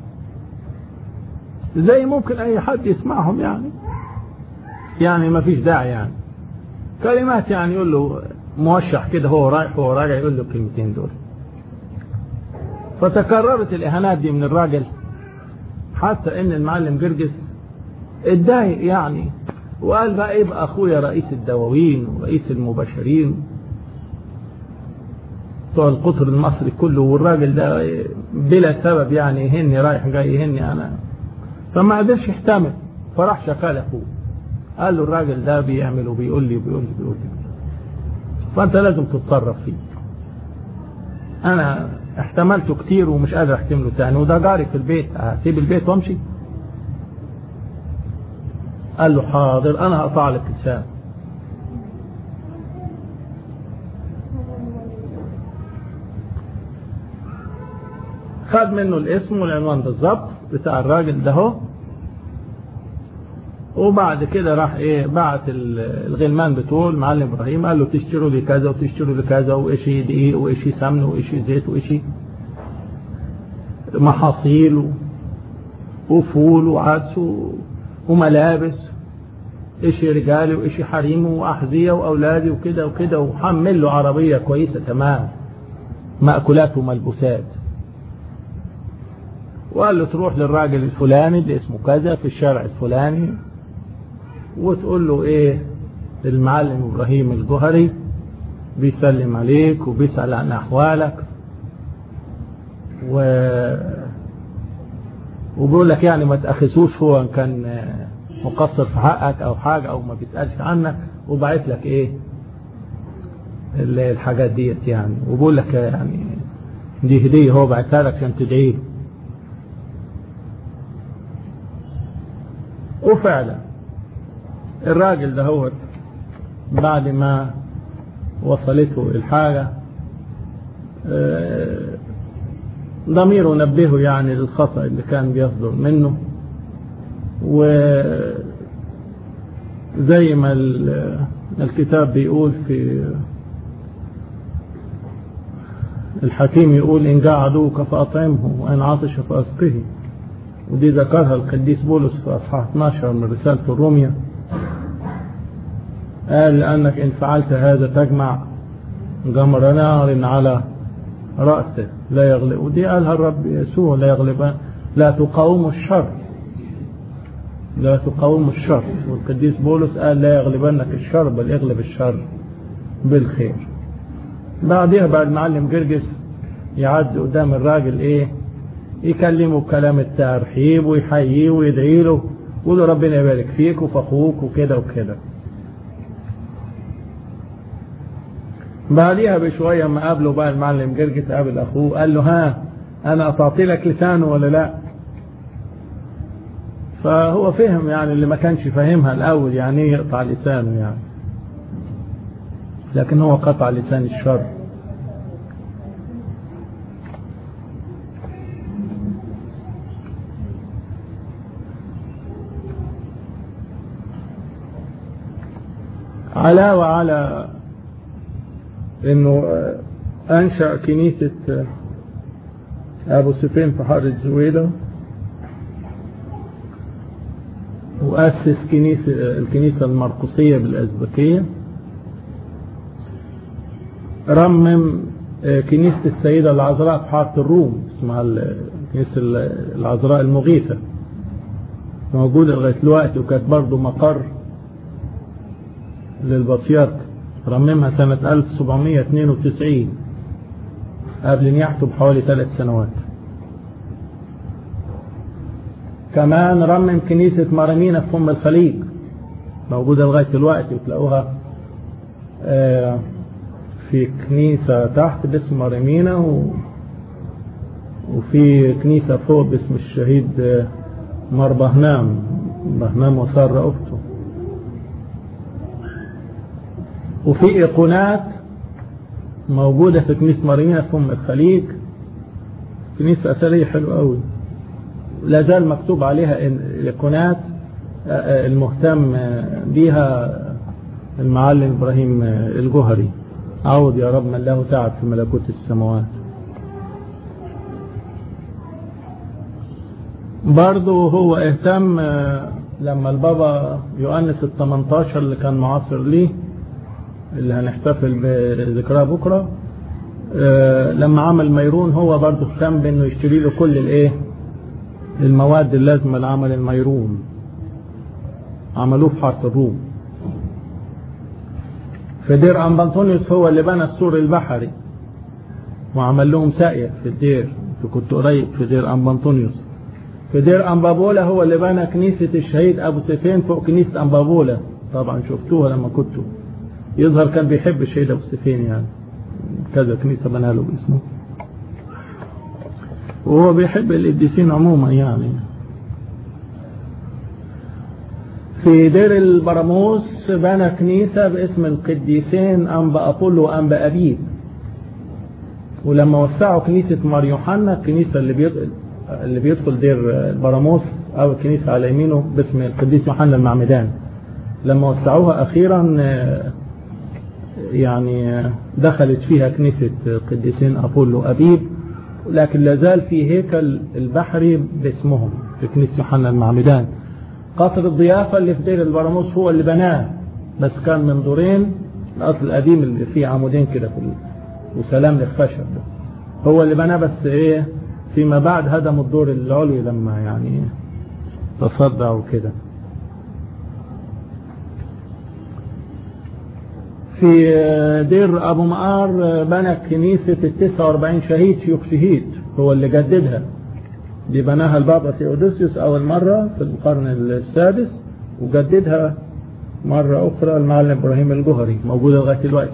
زي ممكن أي حد يسمعهم يعني ما فيش داعي يعني كلمات يعني يقول له موشح كده هو رايح وهو راجع يقول له الكلمتين دول. فتكررت الإهانات دي من الراجل حتى إن المعلم جرجس اتضايق يعني وقال بقى يبقى أخويا رئيس الدواوين ورئيس المباشرين بتوع القطر المصري كله والراجل ده بلا سبب يعني يهني رايح جاي يهني أنا. فما قدرش يحتمل فراح شكال أخوه قال له الراجل ده بيعمل وبيقول لي وبيقول لي بيقول لي فأنت لازم تتصرف فيه. أنا احتملته كتير ومش قادر احتمله تاني وده جاري في البيت هسيب البيت وامشي؟ قال له حاضر أنا هقطع لك لسان. خد منه الاسم والعنوان بالظبط بتاع الراجل ده هو، وبعد كده راح بعت الغلمان بتوع المعلم ابراهيم قال له تشتروا لي كذا وتشتروا لي كذا وإشي دقيق وإشي سمن وإشي زيت وإشي محاصيل وفول وعدس وملابس إشي رجالي وإشي حريم وأحذية وأولادي وكده وكده، وحمل له عربية كويسة تمام مأكولات وملبوسات، وقال له تروح للراجل الفلاني اللي اسمه كذا في الشارع الفلاني وتقول له المعلم إبراهيم الجوهري بيسلم عليك وبيسأل عن أحوالك وبيقول لك يعني ما تأخذوش هو كان مقصر في حقك أو حاجة أو ما بيسألش عنك، وبعت لك الحاجات ديت يعني، وبيقول لك يعني دي هدية هو بعتها لك عشان تدعيه. وفعلا الراجل ده هو بعد ما وصلته الحاجة ضميره نبهه يعني للخطأ اللي كان بيصدر منه. وزي ما الكتاب بيقول في الحكيم، يقول إن جاع عدوك فأطعمه وإن عطش فأسقه. ودي ذكرها القديس بولس في أصحاح 12 من رسالة الرومية، قال لأنك إن فعلت هذا تجمع جمر نار على رأسه لا يغلب. ودي قالها الرب يسوع، لا يغلب، لا تقاوم الشر، لا تقاوم الشر. والقديس بولس قال لا يغلبنك الشر بل اغلب الشر بالخير. بعدها بعد المعلم جرجس يعد قدام الراجل ايه، يكلمه بكلام الترحيب ويحييه ويدعي له ويقول له ربنا يبارك فيك وفي اخوك وكده وكده. بعدها بشويه ما قابله بقى المعلم جرجس، قابل اخوه قال له ها انا قطعت لك لسانه ولا لا؟ فهو فهم يعني اللي ما كانش فاهمها الاول، يعني ايه يقطع لسانه يعني، لكن هو قطع لسان الشر. علاوة على انه انشأ كنيسة ابو سفين في حارة زويلة، وأسس الكنيسة المرقسية بالأزبكية، رمم كنيسة السيدة العذراء في حارة الروم اسمها الكنيسة العذراء المغيثة، موجودة لغاية دلوقتي، وكانت برضه مقر للبطيارك. رممها سنة 1792 قبل نياحته بحوالي 3 سنوات. كمان رمم كنيسة مريمينا في فم الخليج، موجودة لغاية دلوقتي، وتلاقوها في كنيسة تحت باسم مريمينا، وفي كنيسة فوق باسم الشهيد مار بهنام وسارة أخته. وفي إيقونات موجودة في كنيسة مريمينا في فم الخليج، كنيسة أثرية حلوة قوي، لا زال مكتوب عليها الإيقونات المهتم بها المعلم إبراهيم الجوهري، عوض يا رب من له تعب في ملكوت السماوات. برضه هو اهتم لما البابا يؤنس ال18 اللي كان معاصر ليه، اللي هنحتفل بذكراه بكرة، لما عمل ميرون هو برضه اهتم بانه يشتري له كل المواد اللازمة لعمل الميرون، عملوه في حارة الروم. في دير أنبنطونيوس هو اللي بنى السور البحري وعمل لهم ساقية في الدير، كنت قريب في دير أنبنطونيوس. في دير أنبابولا هو اللي بنى كنيسة الشهيد أبو سفين فوق كنيسة أنبابولا، طبعا شفتوها لما كنتوا، يظهر كان بيحب الشهيد أبو سفين يعني، كذا كنيسة بنى له باسمه، وهو بيحب القديسين عموما يعني. في دير البراموس بنى كنيسة باسم القديسين أنبا أبولو وأنبا أبيب. ولما وسعوا كنيسة مار يوحنا، الكنيسة اللي بيدخل دير البراموس أو الكنيسة على يمينه باسم القديس يوحنا المعمدان، لما وسعوها أخيرا يعني دخلت فيها كنيسة القديسين أبولو وأبيب، لكن لازال في هيكل البحري باسمهم في كنيسة يوحنا المعمدان. قصر الضيافة اللي في دير البراموس هو اللي بناه، بس كان من دورين، الأصل القديم اللي فيه عمودين كده وسلام للخشب، هو اللي بناه، بس ايه فيما بعد هدم الدور العلوي لما يعني تصدع وكده. في دير أبو مقار بنى كنيسة 49 شيوخ شهيد، هو اللي جددها، دي بناها البابا ثيودوسيوس أول مرة في القرن السادس، وجددها مرة أخرى المعلم إبراهيم الجوهري، موجودة لغاية دلوقتي.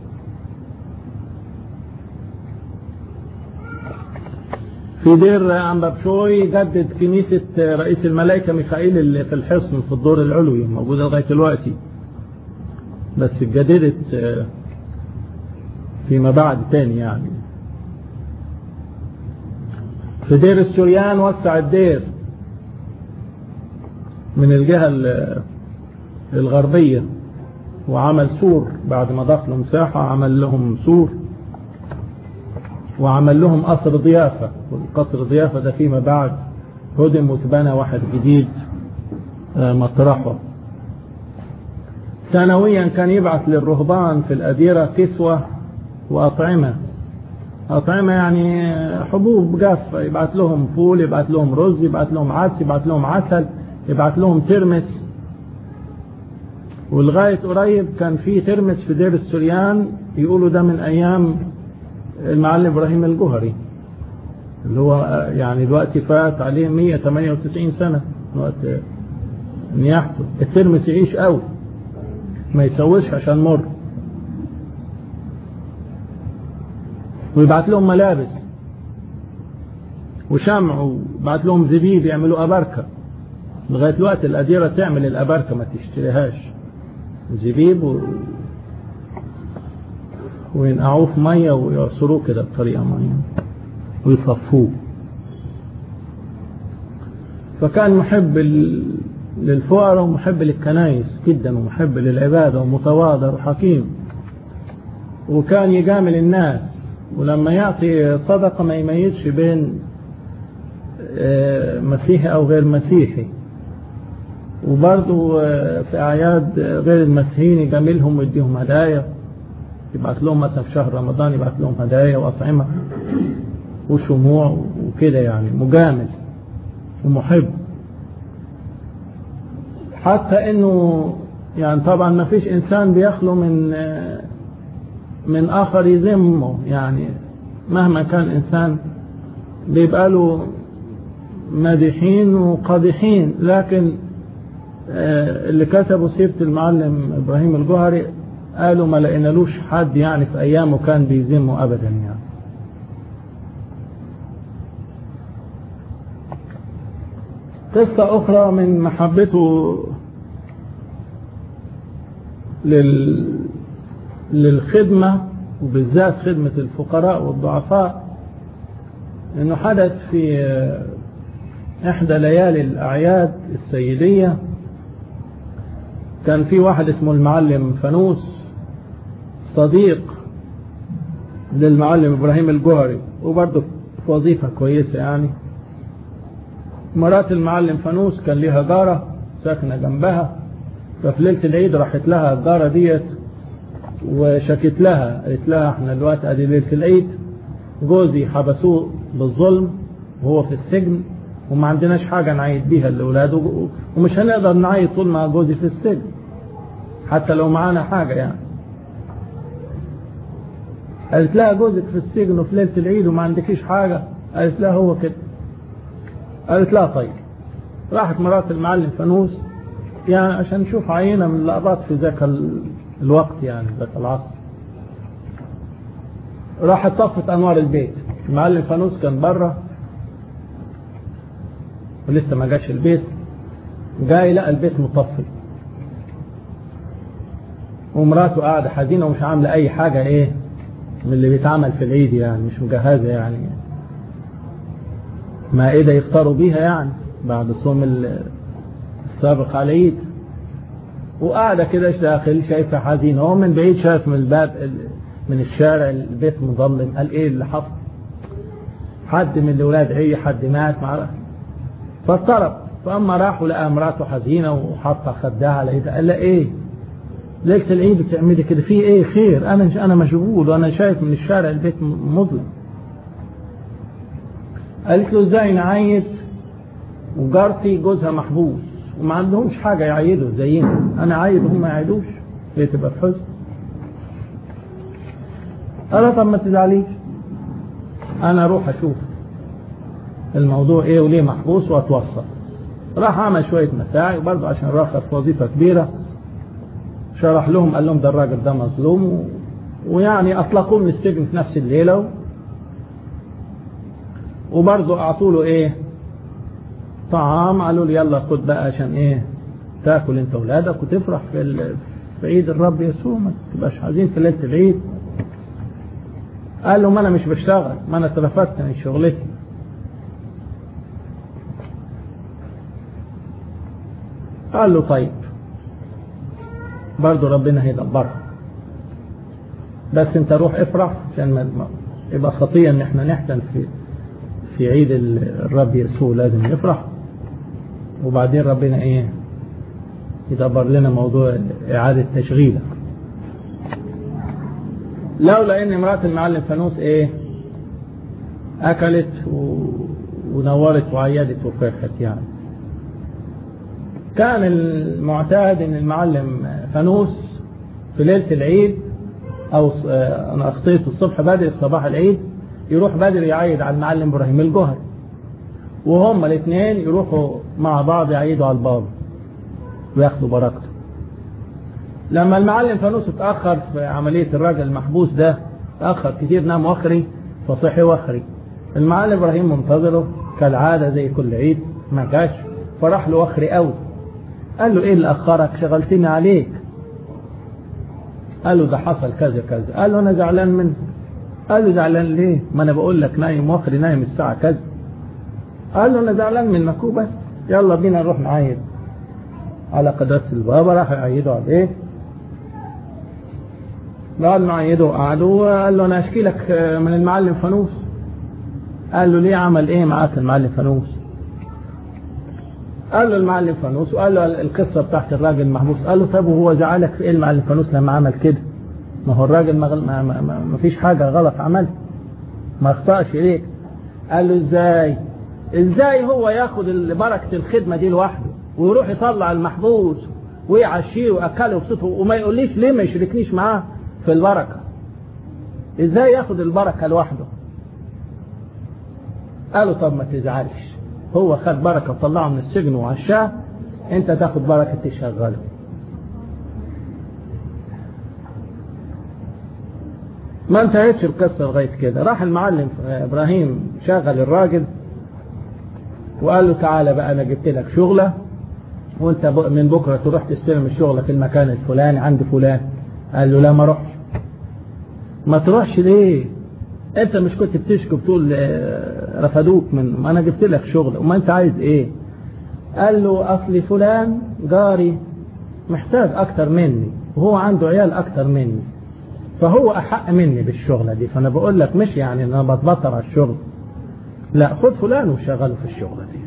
في دير أنبابشوي جدد كنيسة رئيس الملائكة ميخائيل اللي في الحصن في الدور العلوي، موجودة لغاية دلوقتي، بس اتجددت فيما بعد تاني يعني. في دير السوريان وسع الدير من الجهة الغربية، وعمل سور بعد ما ضاف له مساحة، عمل لهم سور وعمل لهم قصر ضيافة. والقصر ضيافة ده فيما بعد هدم وتبنى واحد جديد مطرحه. سنويا كان يبعث للرهبان في الأديرة كسوة وأطعمة. أطعمة يعني حبوب جافة، يبعث لهم فول، يبعث لهم رز، يبعث لهم عدس، يبعث لهم عسل، يبعث لهم ترمس. ولغاية قريب كان في ترمس في دير السوريان يقولوا ده من أيام المعلم إبراهيم الجوهري، اللي هو يعني دلوقتي فات عليه 198 سنة وقت نياحته. الترمس يعيش قوي، ما يسويش عشان مر. ويبعت لهم ملابس وشمع، ويبعت لهم زبيب يعملوا أباركة. لغاية الوقت الأديرة تعمل الأباركة ما تشتريهاش، زبيب وينقعوه في مية ويعصروه كده بطريقة معينة ويصفوه. فكان محب للفقراء ومحب للكنائس جدا، ومحب للعبادة ومتواضع وحكيم، وكان يجامل الناس. ولما يعطي صدقة ما يميزش بين مسيحي أو غير مسيحي. وبرضه في أعياد غير المسيحيين يجاملهم ويديهم هدايا، يبعث لهم مثلا في شهر رمضان يبعث لهم هدايا وأطعمة وشموع وكده، يعني مجامل ومحب. حتى انه يعني طبعا ما فيش انسان بيخلو من اخر يذمه، يعني مهما كان انسان بيبقى له مادحين وقادحين. لكن اللي كتبوا سيرة المعلم ابراهيم الجوهري قالوا ما لقينالوش حد يعني في ايامه كان بيذمه ابدا. يعني قصة أخرى من محبته للخدمة، وبالذات خدمة الفقراء والضعفاء، إنه حدث في إحدى ليالي الأعياد السيدية. كان في واحد اسمه المعلم فانوس صديق للمعلم إبراهيم الجوهري، وبرضه في وظيفة كويسة يعني. مرات المعلم فانوس كان ليها جارة ساكنة جنبها، ففي ليلة العيد راحت لها الجارة ديت وشكت لها، قالت لها احنا دلوقتي ادي ليلة العيد، جوزي حبسوه بالظلم وهو في السجن، وما عندناش حاجة نعيد بيها لأولاده، ومش هنقدر نعيد طول ما جوزي في السجن حتى لو معانا حاجة يعني. قالت لها جوزك في السجن وفي ليلة العيد وما عندكيش حاجة؟ قالت لها هو كده. قالت لها طيب. راحت مرات المعلم فانوس يعني عشان نشوف عينة من اللقطات في ذاك الوقت، يعني ذاك العصر. راحت طفت انوار البيت. المعلم فانوس كان بره ولسه ما جاش البيت، جاي لقى البيت مطفي، ومراته قاعدة حزينة ومش عاملة اي حاجة ايه من اللي بيتعمل في العيد، يعني مش مجهزة يعني مائدة يفطروا بيها يعني بعد الصوم السابق على العيد. وقاعدة كده داخل شايفة حزينة، هو من بعيد شايف من الباب من الشارع البيت مظلم. قال ايه اللي حصل؟ حد من الاولاد عي، حد مات معرفة. فاضطرب، فاما راح ولقى مراته حزينة وحاطة خدها على ايدها. قال لها ايه ليلة العيد بتعملي كده؟ في ايه خير؟ انا مشغول وانا شايف من الشارع البيت مظلم. قالت له ازاي نعيد وجارتي جوزها محبوس وما عندهمش حاجة يعيدوا زينا، انا عايد هم ما يعيدوش، ليه تبقى في حزن؟ قال طب ما تزعليش، انا اروح اشوف الموضوع ايه وليه محبوس واتوسط. راح عمل شوية مساعي وبرضه عشان راخر في وظيفة كبيرة، شرح لهم قال لهم ده الراجل ده مظلوم، ويعني اطلقوه من السجن في نفس الليلة، وبرضه اعطوا له ايه طعام. قالوا له يلا خد بقى عشان ايه تاكل انت اولادك وتفرح في عيد الرب يسوع، ما تبقاش حزين في ليله العيد. قال له ما انا مش بشتغل، ما انا اترفدت من شغلتي. قال له طيب برضو ربنا هيدبرها، بس انت روح افرح عشان ما يبقى خطية ان احنا نحزن في عيد الرب يسوع، لازم نفرح. وبعدين ربنا ايه يدبر لنا موضوع اعادة تشغيلك. لولا ان امرأة المعلم فانوس ايه اكلت ونورت وعيدت وفرحت. يعني كان المعتاد ان المعلم فانوس في ليلة العيد او انا اخطيت الصبح بدري في صباح العيد يروح بدري يعيد على المعلم ابراهيم الجوهري، وهم الاثنين يروحوا مع بعض يعيدوا على الباب وياخدوا بركته. لما المعلم فانوس اتأخر في عملية الراجل المحبوس ده، اتأخر كتير، نام وخري فصحي وخري. المعلم ابراهيم منتظره كالعادة زي كل عيد، ما جاش، فراح له وخري قوي. قال له ايه اللي اخرك؟ شغلتني عليك. قال له ده حصل كذا كذا. قال له انا زعلان منه. قال له زعلان ليه؟ ما انا بقول لك نايم وخري، نايم الساعة كذا. قال له انا زعلان منك وبس، يلا بينا نروح نعيد على قداسة البابا. راح يعيدوا عليه، بعد ما عيدوا قعدوا. قال له انا اشكي لك من المعلم فانوس. قال له ليه؟ عمل ايه معاك المعلم فانوس؟ قال له المعلم فانوس، وقال له القصة بتاعت الراجل المحبوس. قال له طب وهو زعلك في ايه المعلم فانوس لما عمل كده؟ ما هو الراجل ما فيش حاجة غلط عملها، ما اخطأش ليك. قال له ازاي هو ياخد بركة الخدمة دي لوحده ويروح يطلع المحبوس ويعشيه وأكله وبسطه وما يقوليش ليه ما يشركنيش معاه في البركة؟ ازاي ياخد البركة لوحده؟ قالوا طب ما تزعلش، هو خد بركة وطلعه من السجن وعشاه، انت تاخد بركة تشغله. ما انتهتش القصة لغاية كده. راح المعلم ابراهيم شغل الراجل وقال له تعالى بقى انا جبت لك شغلة، وانت من بكرة تروح تستلم الشغلة في المكان الفلاني عند فلان. قال له لا ما اروحش. ما تروحش ليه؟ انت مش كنت بتشكي بتقول رفضوك ما انا جبت لك شغلة، وما انت عايز ايه؟ قال له اصلي فلان جاري محتاج اكتر مني وهو عنده عيال اكتر مني، فهو احق مني بالشغلة دي، فانا بقول لك مش يعني ان انا بتبطر على الشغل، لا خد فلان وشغله في الشغلة دي.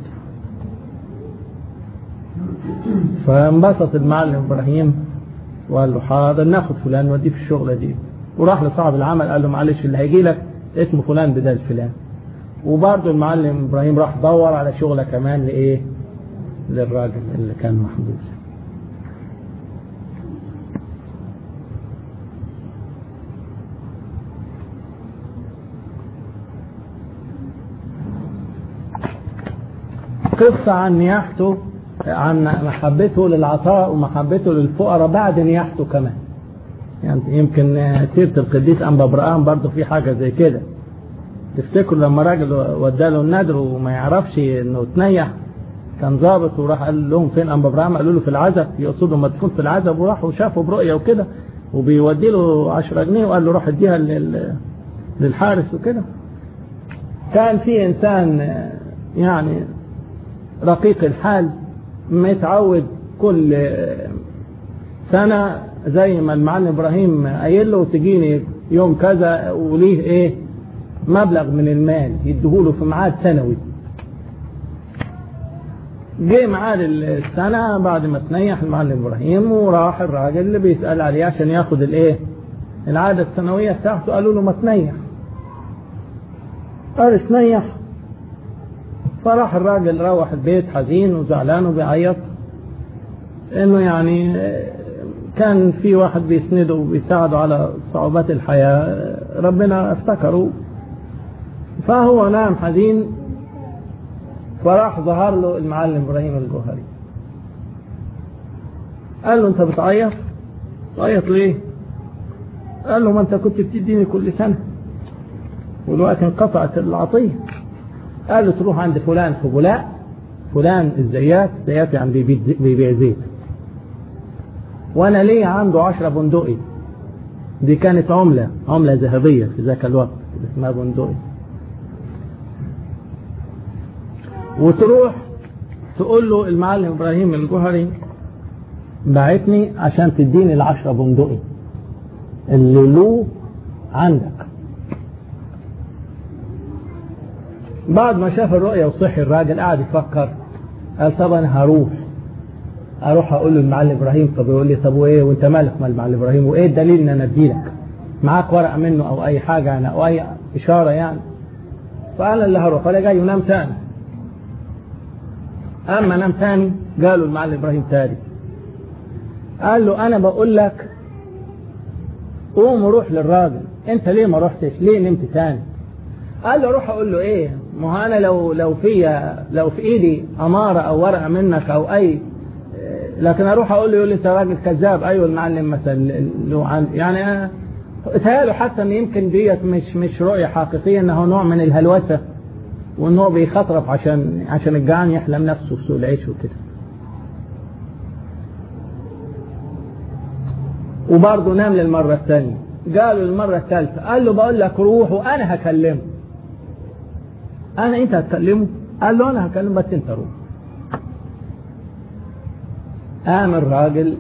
فانبسط المعلم ابراهيم وقال له حاضر ناخد فلان نوديه في الشغلة دي. وراح لصاحب العمل قال له معلش اللي هيجي لك اسمه فلان بدل فلان. وبرضه المعلم ابراهيم راح دور على شغلة كمان لايه؟ للراجل اللي كان محبوس. قصة عن نياحته، عن محبته للعطاء ومحبته للفقراء بعد نياحته كمان. يعني يمكن سيرة القديس أنبا برقام برضه في حاجة زي كده. تفتكروا لما راجل وداله النذر وما يعرفش انه تنيح، كان ضابط وراح قال لهم فين أنبا برقام؟ قالوا له في العزب، يقصدوا مدفون في العزب، وراحوا شافوا برؤية وكده وبيودي له 10 جنيه وقال له روح اديها للحارس وكده. كان في إنسان يعني رقيق الحال متعود كل سنة زي ما المعلم إبراهيم قايل له تجيني يوم كذا وليه ايه مبلغ من المال يديهوله في ميعاد سنوي. جه ميعاد السنة بعد ما تنيح المعلم إبراهيم، وراح الراجل اللي بيسأل عليه عشان ياخد الايه العادة السنوية بتاعته. قالوا له ما تنيح. قال تنيح. فراح الراجل روح البيت حزين وزعلان وبيعيط انه يعني كان في واحد بيسنده وبيساعده على صعوبات الحياة، ربنا افتكره. فهو نام حزين. فراح ظهر له المعلم ابراهيم الجوهري قال له انت بتعيط؟ تعيط ليه؟ قال له ما انت كنت بتديني كل سنة والوقت انقطعت العطية. قال له تروح عند فلان في بولاق، فلان الزيات يعني بيبيع زيت، وانا ليه عنده 10 بندقي. دي كانت عملة ذهبية في ذاك الوقت اسمها بندقي. وتروح تقول له المعلم ابراهيم الجوهري بعتني عشان تديني ال10 بندقي اللي له عندك. بعد ما شاف الرؤية وصحي الراجل قاعد يفكر، قال طب انا اروح اقول له المعلم ابراهيم. طب يقول لي طب وايه وانت مالك مال المعلم ابراهيم، وايه الدليل ان انا اديلك معاك ورقه منه او اي حاجه يعني او اي اشاره يعني. فانا اللي هروح. ولا جاي ونام تاني. اما نام تاني قالوا المعلم ابراهيم تاني، قال له انا بقول لك قوم وروح للراجل، انت ليه ما رحتش؟ ليه نمت تاني؟ قال له روح اقول له ايه؟ ما هو انا لو في ايدي اماره او ورقه منك او اي، لكن اروح اقول له يقول لي انت راجل كذاب. ايوه المعلم مثلا يعني اتهيأله حتى ان يمكن ديت مش رؤيه حقيقيه، انه نوع من الهلوسه وان هو بيخطرف عشان الجعان يحلم نفسه في سوق العيش وكده. وبرضه نام للمره الثانيه. قالوا المره الثالثه قال له بقول لك روح وانا هكلمه. انت هتكلمه؟ قال له انا هكلمه بس انت روح. قام الراجل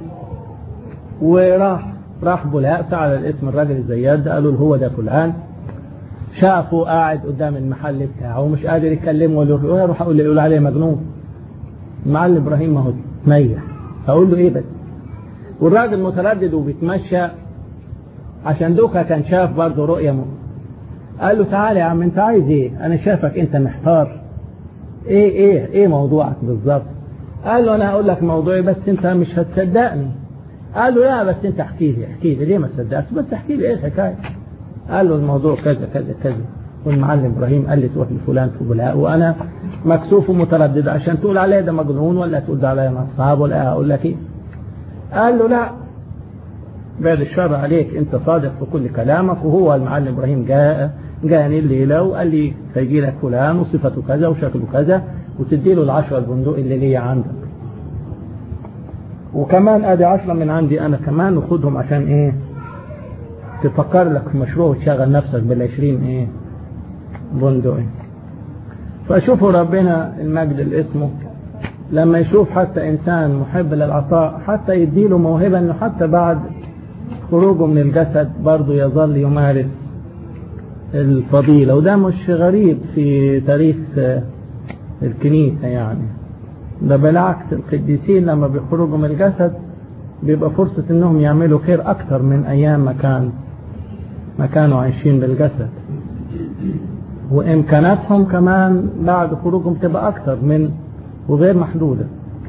وراح بولاق على الاسم الراجل الزياد ده، قالوا له هو ده فلان. شافه قاعد قدام المحل بتاعه ومش قادر يكلمه ولا يروح يقول عليه مجنون. المعلم ابراهيم ما هو ميح، اقول له ايه بس؟ والراجل متردد وبيتمشى عشان دوكا كان شاف برضه رؤية قال له تعالى يا عم انت عايز ايه؟ انا شافك انت محتار. ايه موضوعك بالظبط؟ قال له انا هقول لك موضوعي بس انت مش هتصدقني. قال له لا بس انت احكي لي ليه ما تصدقت؟ بس احكي لي ايه الحكايه؟ قال له الموضوع كذا كذا كذا. والمعلم ابراهيم قال لي تروح لفلان في بولاق وانا مكسوف ومتردد عشان تقول عليا ده مجنون ولا تقول عليا نصاب ولا اقول لك ايه. قال له لا بعد الشر عليك، انت صادق في كل كلامك. وهو المعلم ابراهيم جاني الليله وقال لي هيجي لك فلان وصفته كذا وشكله كذا وتدي له ال10 بندق اللي ليا عندك، وكمان ادي 10 من عندي انا كمان وخدهم عشان ايه؟ تفكر لك في مشروع وتشغل نفسك بال20 بندق. فشوفوا ربنا المجد الاسمه لما يشوف حتى انسان محب للعطاء حتى يديله موهبه انه حتى بعد خروجه من الجسد برضه يظل يمارس الفضيلة. وده مش غريب في تاريخ الكنيسة يعني، ده بالعكس القديسين لما بيخرجوا من الجسد بيبقى فرصة انهم يعملوا خير اكتر من ايام ما كانوا عايشين بالجسد، وامكاناتهم كمان بعد خروجهم تبقى اكتر من وغير محدودة.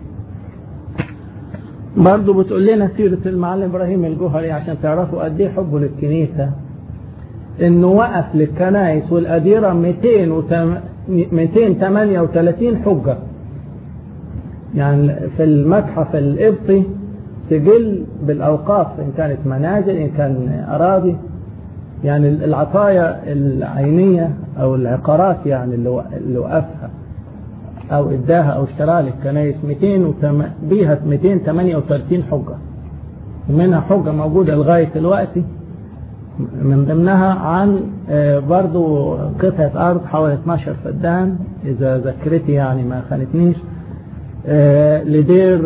برضو بتقول لنا سيرة المعلم ابراهيم الجوهري عشان تعرفوا قد ايه حبه للكنيسة، انه وقف للكنائس والأديرة 238 حجة. يعني في المتحف القبطي سجل بالأوقاف إن كانت منازل إن كان أراضي، يعني العطايا العينية أو العقارات يعني اللي وقفها أو إداها أو اشتراها للكنائس بيها 238 حجة، ومنها حجة موجودة لغاية دلوقتي. من ضمنها عن برضو قطعة أرض حوالي 12 فدان إذا ذكرتي يعني ما خانتنيش، لدير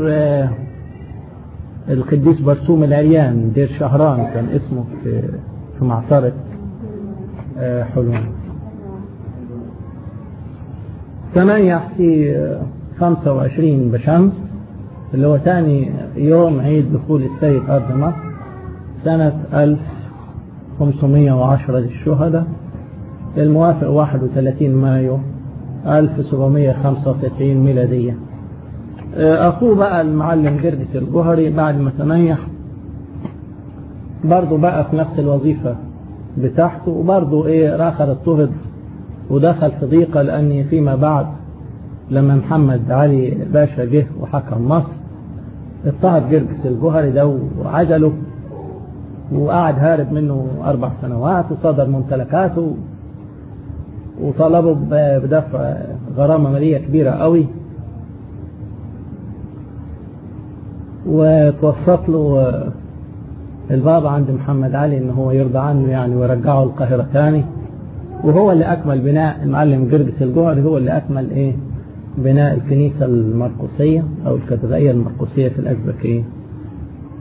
القديس برسوم العريان، دير شهران كان اسمه في معصرة حلوان. تنيح في 25 بشمس اللي هو ثاني يوم عيد دخول السيد أرض مصر سنة 1510 للشهداء، الموافق 31 مايو 1795 ميلادية. أخوه بقى المعلم جرجس الجوهري بعد ما تنيح برضه بقى في نفس الوظيفة بتاعته، وبرضه راخر اضطهد ودخل في ضيقة، لأن فيما بعد لما محمد علي باشا جه وحكم مصر اضطهد جرجس الجوهري ده وعزله وقعد هارب منه 4 سنوات، وصدر ممتلكاته وطلبوا بدفع غرامة مالية كبيرة قوي، وتوسط له البابا عند محمد علي ان هو يرضى عنه يعني ويرجعه القاهرة تاني. وهو اللي اكمل بناء المعلم جرجس الجوهري، هو اللي اكمل بناء الكنيسة المرقسية او الكاتدرائية المرقسية في الأزبكية.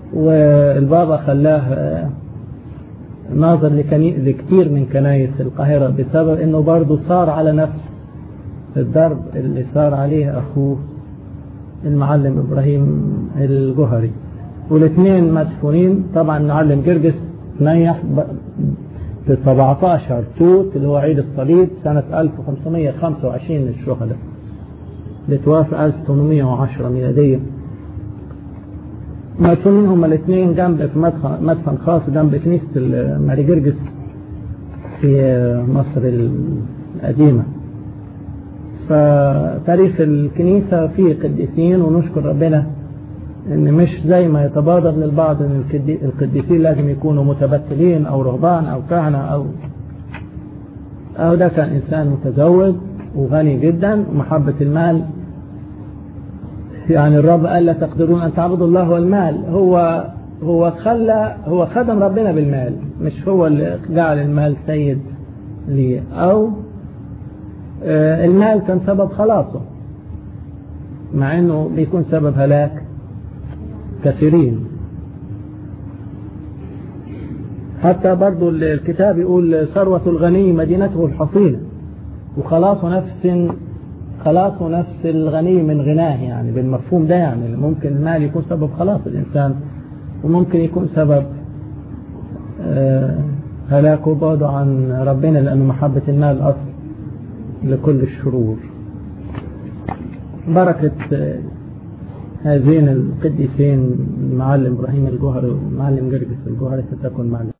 والبابا خلاه ناظر لكتير من كنايس القاهرة بسبب انه برضه صار على نفس الضرب اللي صار عليه اخوه المعلم ابراهيم الجوهري. والاثنين مدفونين. طبعا المعلم جرجس نيح في 17 توت اللي هو عيد الصليب سنة 1525 للشهداء، بتوافق 1810 ميلادية. مدفونين هما الاثنين جنب في مدفن خاص جنب كنيسة ماري جرجس في مصر القديمة. فتاريخ الكنيسة فيه قديسين، ونشكر ربنا ان مش زي ما يتبادر للبعض ان القديسين لازم يكونوا متبتلين او رهبان او كهنة او ده كان انسان متزوج وغني جدا ومحبة المال. يعني الرب قال لا تقدرون ان تعبدوا الله والمال. هو خدم ربنا بالمال، مش هو اللي جعل المال سيد ليه، او المال كان سبب خلاصه مع انه بيكون سبب هلاك كثيرين. حتى برضو الكتاب يقول ثروة الغني مدينته الحصينة، وخلاص نفس الغني من غناه، يعني بالمفهوم ده. يعني ممكن المال يكون سبب خلاص الإنسان، وممكن يكون سبب هلاكه بعده عن ربنا، لأنه محبة المال أصل لكل الشرور. بركة هذين القديسين المعلم إبراهيم الجوهري والمعلم جرجس الجوهري ستكون معنا.